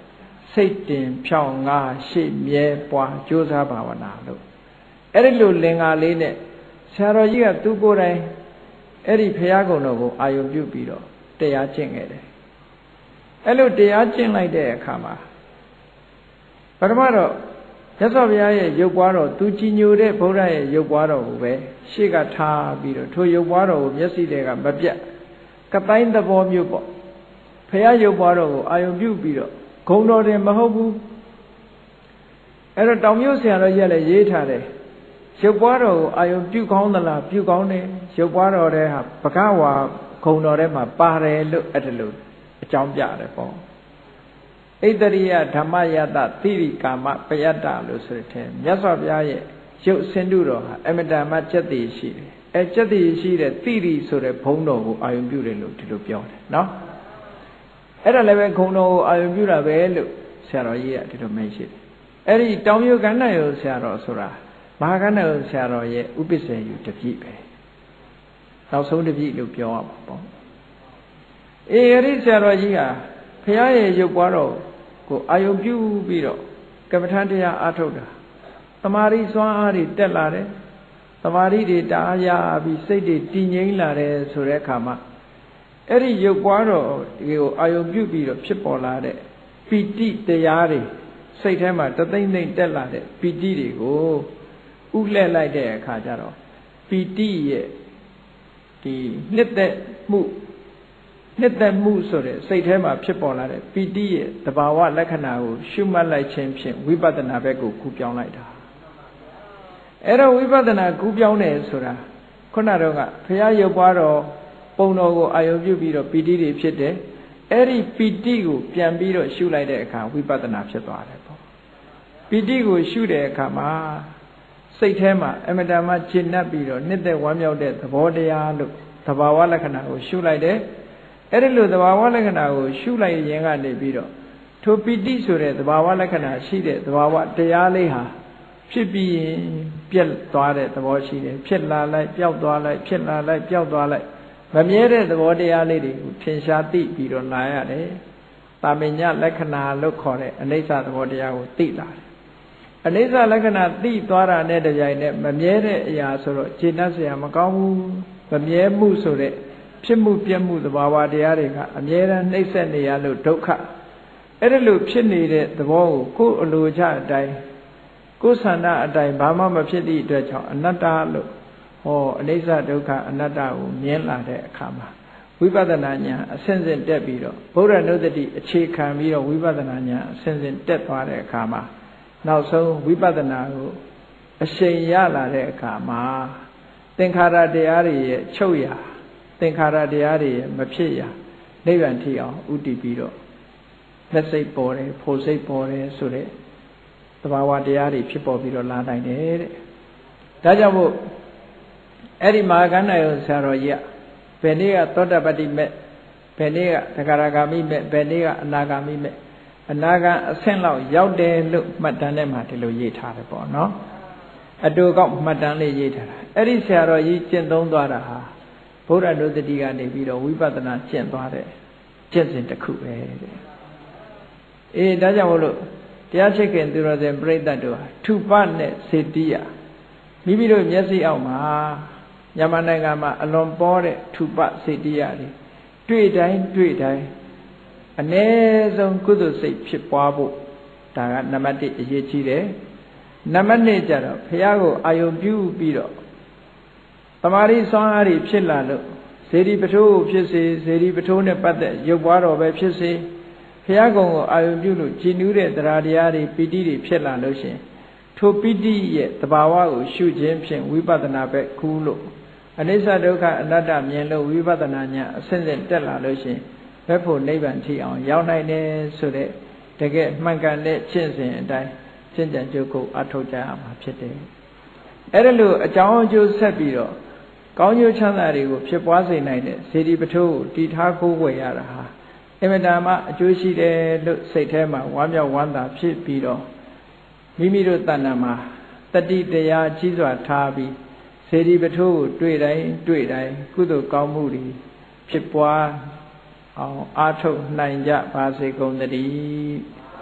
[SPEAKER 1] စိတ်တင်ဖြောင်းငါရှေ့မြဲပွားကြိုးစားဘာဝနာလို့အဲ့ဒီလိုလင်္ကာလေးနဲ့ဆရာတော်ကြီးကသူကိုယ်တိုင်အဲ့ဒီဘုရားကုံတော်ကိုအာယုံပြုပြီးတော့တရားကျင့်ခဲ့တယ်အဲ့လိုတရားကျင့်လိုက်တဲ့အခါမှာပထမတော့မြတ်စွာဘုရားရဲ့ရုပ်ပွားတော်သူကြည်ညိုတဲ့ဗုဒ္ဓရဲ့ရုပ်ပွားတော်ကိုပဲရှေ့ကထားပြီးတော့ထိုရုပ်ပွားတော်ကိုမျက်စိတွေကမပြတ်ကတိုင်းသဘောမျိုးပေါ့ဘုရားရုပ်ပွားတော်ကိုအာယုံပြုပြီးတော့ဂုံတော်တယ်မဟုတ်ဘူးအဲ့တော့တောင်မြို့ဆရာတော်ကြီးကလည်းရေးထားတယ်ရုပ်ပွားတော်ကိုအာယုံပြုကောင်းသလားပြုကောင်းတယ်ရုပ်ပွားတော်တဲ့ဟာဘဂဝါဂုံတော်ထဲမှာပါတယ်လို့အဲ့ဒါလို့အကြောင်းပြတယ်ပေါ့ဣတရိယဓမ္မယတသီရိကာမပယတ္တလို့ဆိုတဲ့မြတ်စွာဘုရားရဲ့ရုပ်ဆင်းတုတော်ဟာအမတန်မှစက်တည်ရှိတယ်အဲစက်တည်ရှိတဲ့သီရိဆိုတဲ့ဘုံတော်ကိုအာယုံပြုတယ်လို့ဒီလိုပြောတယ်နော်အဲ့ဒါလည်းပဲဂုံတော်ကိုအာယုံပြုတာပဲလို့ဆရာတော်ကြီးကဒီလိုမိတ်ရှိတယ်အဲ့ဒီတောင်မြို့ကန္နယောဆရာတော်ဆိုတာမဟာကန္နယောဆရာတော်ရဲ့ဥပ္ပစေယူတပြည့်ပဲနောက်ဆုံးတပြည့်လို့ပြောရမှာပေါ့အဲ့ဒီဆရာတော်ကြီးဟာဘုရားရဲ့ရုပ်ပွားတော်ကိုအာယုံပြုပြီးတော့ကမ္မထံတရားအားထုတ်တာသမာဓိစွမ်းအားတွေတက်လာတယ်သမာဓိတွေတအားရပြီးစိတ်တွေတည်ငြိမ်လာတယ်ဆိုတဲ့အခါမှာအဲ့ဒီရုပ်ပွားတော်ဒီကိုအာယုံပြုပြီးတော့ဖြစ်ပေါ်လာတဲ့ပီတိတရားတွေစိတ်ထဲမှာတသိမ့်သိမ့်တက်လာတဲ့ပီတိတွေကိုဥလှဲ့လိုက်တဲ့အခါကျတော့ပီတိရဲ့ဒီနှစ်သက်မှုဆိုတဲ့စိတ်ထဲမှာဖြစ်ပေါ်လာတဲ့ပီတိရဲ့သဘာဝလက္ခဏာကိုရှုမှတ်လိုက်ခြင်းဖြင့်ဝိပဿနာဘက်ကိုကူးပြောင်းလိုက်တာအဲ့တော့ဝိပဿနာကူးပြောင်းတယ်ဆိုတာခုနတော့ကဘုရားရုပ်ပွားတော်ပုံတော်ကိုအာယုံပြုပြီးတော့ပီတိတွေဖြစ်တယ်အဲ့ဒီပီတိကိုပြန်ပြီးတော့ရှုလိုက်တဲ့အခါဝိပဿနာဖြစ်သွားတယ်ပေါ့ပီတိကိုရှုတဲ့အခါမှာစိတ်ထဲမှာအမတန်မှရှင်း납ပြီးတော့နှစ်သက်ဝမ်းမြောက်တဲ့သဘောတရားလို့သဘာဝလက္ခဏာကိုရှုလိုက်တယ်အဲ့ဒီလိုသဘာဝလက္ခဏာကိုရှုလိုက်ရင်ကနေပြီးတော့ထိုပီတိဆိုတဲ့သဘာဝလက္ခဏာရှိတဲ့သဘာဝတရားလေးဟာဖြစ်ပြီးရင်ပြက်သွားတဲ့သဘောရှိတယ်ဖြစ်လာလိုက်ပျောက်သွားလိုက်ဖြစ်လာလိုက်ပျောက်သွားလိုက်မမြဲတဲ့သဘောတရားလေးတွေကိုထင်ရှားသိပြီးတော့လာရတယ်။တာမညလက္ခဏာလို့ခေါ်တဲ့အနိစ္စသဘောတရားကိုသိလာတယ်။အနိစ္စလက္ခဏာသိသွားတာနဲ့တပြိုင်နက်မမြဲတဲ့အရာဆိုတော့ခြေနှက်เสียမကောင်းဘူးမမြဲမှုဆိုတဲ့ဖြစ်မှုပြက်မှုသဘာဝတရားတွေကအမြဲတမ်းနှိမ့်ဆက်နေရလို့ဒုက္ခအဲ့ဒါလို့ဖြစ်နေတဲ့သဘောကိုကိုယ်အလိုချအတိုင်းကိုယ်ဆန္ဒအတိုင်းဘာမှမဖြစ်သည့်အတွက်ကြောင့်အနတ္တလို့ဟောအနိစ္စဒုက္ခအနတ္တကိုမြင်လာတဲ့အခါမှာဝိပဿနာဉာဏ်အစဉ်စဉ်တက်ပြီးတော့ဗုဒ္ဓနုတ္တိအခြေခံပြီးတော့ဝိပဿနာဉာဏ်အစဉ်စဉ်တက်သွားတဲ့အခါမှာနောက်ဆုံးဝိပဿနာကိုအရှိန်ရလာတဲ့အခါမှာသင်္ခါရတရားတွေရဲ့ချုပ်ရာသင်္ခါရတရားတွေရဲ့မဖြစ်ရာနိဗ္ဗာန်ထိအောင်ဥတည်ပြီးတော့လက်စိတ်ပေါ်တယ်ဖို့စိတ်ပေါ်တယ်ဆိုတဲ့သဘာဝတရားတွေဖြစ်ပေါ်ပြီးတော့လာနိုင်တယ်တဲ့ဒါကြောင့်မို့အဲ့ဒီမဟာကန္နယောဆရာတော်ကြီးကဘယ်နေ့ကသောတပတ္တိမဲ့ဘယ်နေ့ကသဂရဂါမိမဲ့ဘယ်နေ့ကအနာဂါမိမဲ့အနာဂံအဆင့်လောက်ရောက်တယ်လို့မှတ်တမ်းထဲမှာဒီလိုရေးထားတယ်ပေါ့နော်အတူကောက်မှတ်တမ်းလေးရေးထားတာအဲ့ဒီဆရာတော်ကြီးကျင့်သုံးသွားတာဟာဗုဒ္ဓနုတ္တိကနေပြီးတော့ဝိပဿနာကျင့်သွားတဲ့ကျင့်စဉ်တစ်ခုပဲတဲ့အေးဒါကြောင့်မို့လို့တရားချစ်ခင်သူတော်စင်ပြိဿတ်တို့ဟာထုပနဲ့စေတိယမိမိတို့မျက်စိအောက်မှာမြန်မာနိုင်ငံမှာအလွန်ပေါ်တဲ့ထုပစေတိယတွေတွေ့တိုင်းအ ਨੇ ဆုံးကုသိုလ်စိတ်ဖြစ်ပွားဖို့ဒါကနံပါတ်1အရေးကြီးတယ်နံပါတ်2ကျတော့ဘုရားကိုအာယုံပြုပြီးတော့သမာဓိစွမ်းအားတွေဖြစ်လာလို့စေတီပထိုးဖြစ်စေစေတီပထိုးနဲ့ပတ်သက်ရုပ်ပွားတော်ပဲဖြစ်စေဘုရားကုံကိုအာယုံပြုလို့ကြည်နူးတဲ့တရားတရားတွေပီတိတွေဖြစ်လာလို့ရှင်ထိုပီတိရဲ့သဘာဝကိုရှုခြင်းဖြင့်ဝိပဿနာပဲကူးလို့အနိစ္စဒုက္ခအနတ္တမြင်လို့ဝိပဿနာဉာဏ်အစဉ်စဉ်တက်လာလို့ရှင်ဘက်ဖို့နိဗ္ဗာန်ထိအောင်ရောက်နိုင်တယ်ဆိုတဲ့တကယ်မှန်ကန်တဲ့ကျင့်စဉ်အတိုင်းကျင့်ကြံကြုတ်ကိုအထောက်ကြရမှာဖြစ်တယ်အဲ့ဒါလို့အကြောင်းအကျိုးဆက်ပြီးတော့ကောင်းကျိုးချမ်းသာတွေကိုဖြစ်ပွားစေနိုင်တဲ့စေတီပထိုးကိုတည်ထားကိုးကွယ်ရတာဟာအင်မတန်မှအကျိုးရှိတယ်လို့စိတ်ထဲမှာဝမ်းမြောက်ဝမ်းသာဖြစ်ပြီးတော့မိမိတို့တဏ္ဍာမှာတတိတရားကြီးစွာထားပြီးစေတီပထိုးကိုတွေ့တိုင်းကုသိုလ်ကောင်းမှုတွေဖြစ်ပွားအောင်အားထုတ်နိုင်ကြပါစေကုန်သတည်း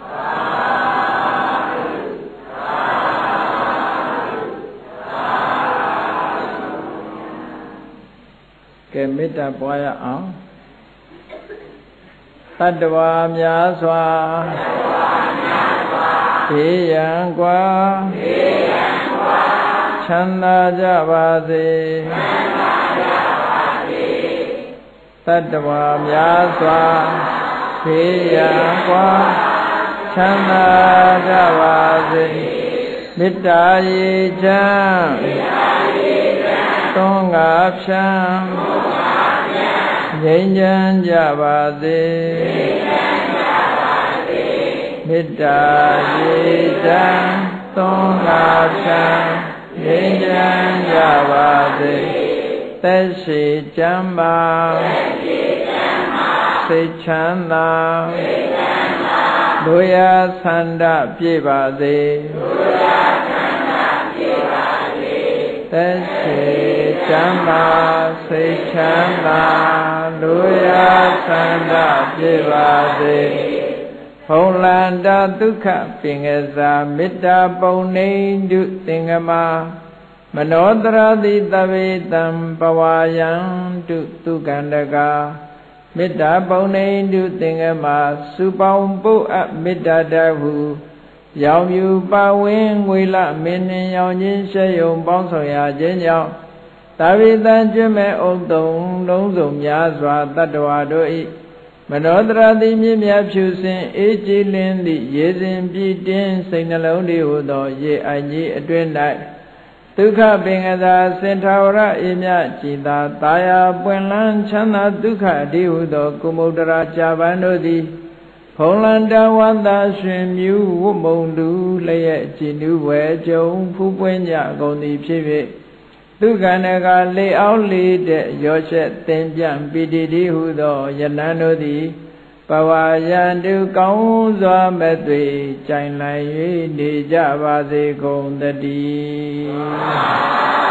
[SPEAKER 1] ကဲမေတ္တာပွားရအောင်တတ္တဝါများစွာဘေးရန်กว่าချမ်းသာကြပါစေတတ္တဝါများစွာဘေးရန်กว่าချမ်းသာကြပါစေမေတ္တာရေချမ်းသွန်ငါဖြံငြိမ်းချမ်းကြပါစေမေတ္တာရေချမ်းသွန်ငါဖြံငြိမ်းချမ်းကြပါစေသက်ရှိချမ်းသာစိတ်ချမ်းသာလူရဆန္ဒပြည့်ပါစေသက်ရှိချမ်းသာစိတ်ချမ်းသာလူရဆန္ဒပြည့်ပါစေဖုံလန္တာဒုက္ခပင်ကစားမေတ္တာပုံနေတုသင်္ကမမနောတရတိတဗေတံပဝါယံတုသူကန္တကာမေတ္တာပုံနေတုသင်္ကမစုပေါင်းပုအပ်မေတ္တာတဟုရောင်မြူပါဝင်းငွေလမင်းနှင်းရောင်ချင်းရှေယုံပေါင်းဆောင်ရာခြင်းကြောင့်တဗေတံကျွမဲ့ဥတုံလုံးစုံများစွာတတ္တဝါတို့၏မနောတရတိမြင့်မြတ်ဖြူစင်အေးကြည်လင်းသည့်ရေစဉ်ပြည့်တင်းစိတ်နှလုံးလေးဟူသောရေအိုင်ကြီးအတွင်း၌ဒုက္ခပင်ကသာစင်ထာဝရအေမြကြည်သာတာယာပွင့်လန်းချမ်းသာဒုက္ခအတိဟုသောကုမုဒ္ဒရာကြာပန်တို့သည်ဖုံလန္တဝန္တာရှင်မြူဝတ်မုံတူလျက်ကြည်နူးဝဲကြုံဖူးပွင့်ကြကုန်သည်ဖြစ်၍ဒုက္ခနကလေအောင်လေတဲ့ရောရှက်သင်ပြန့်ပိတိတိဟုသောယနံတို့သည်ပဝါယံတုကောင်းစွာမဲ့သွေကြိုင်လိုက်၍နေကြပါစေကုန်တည်း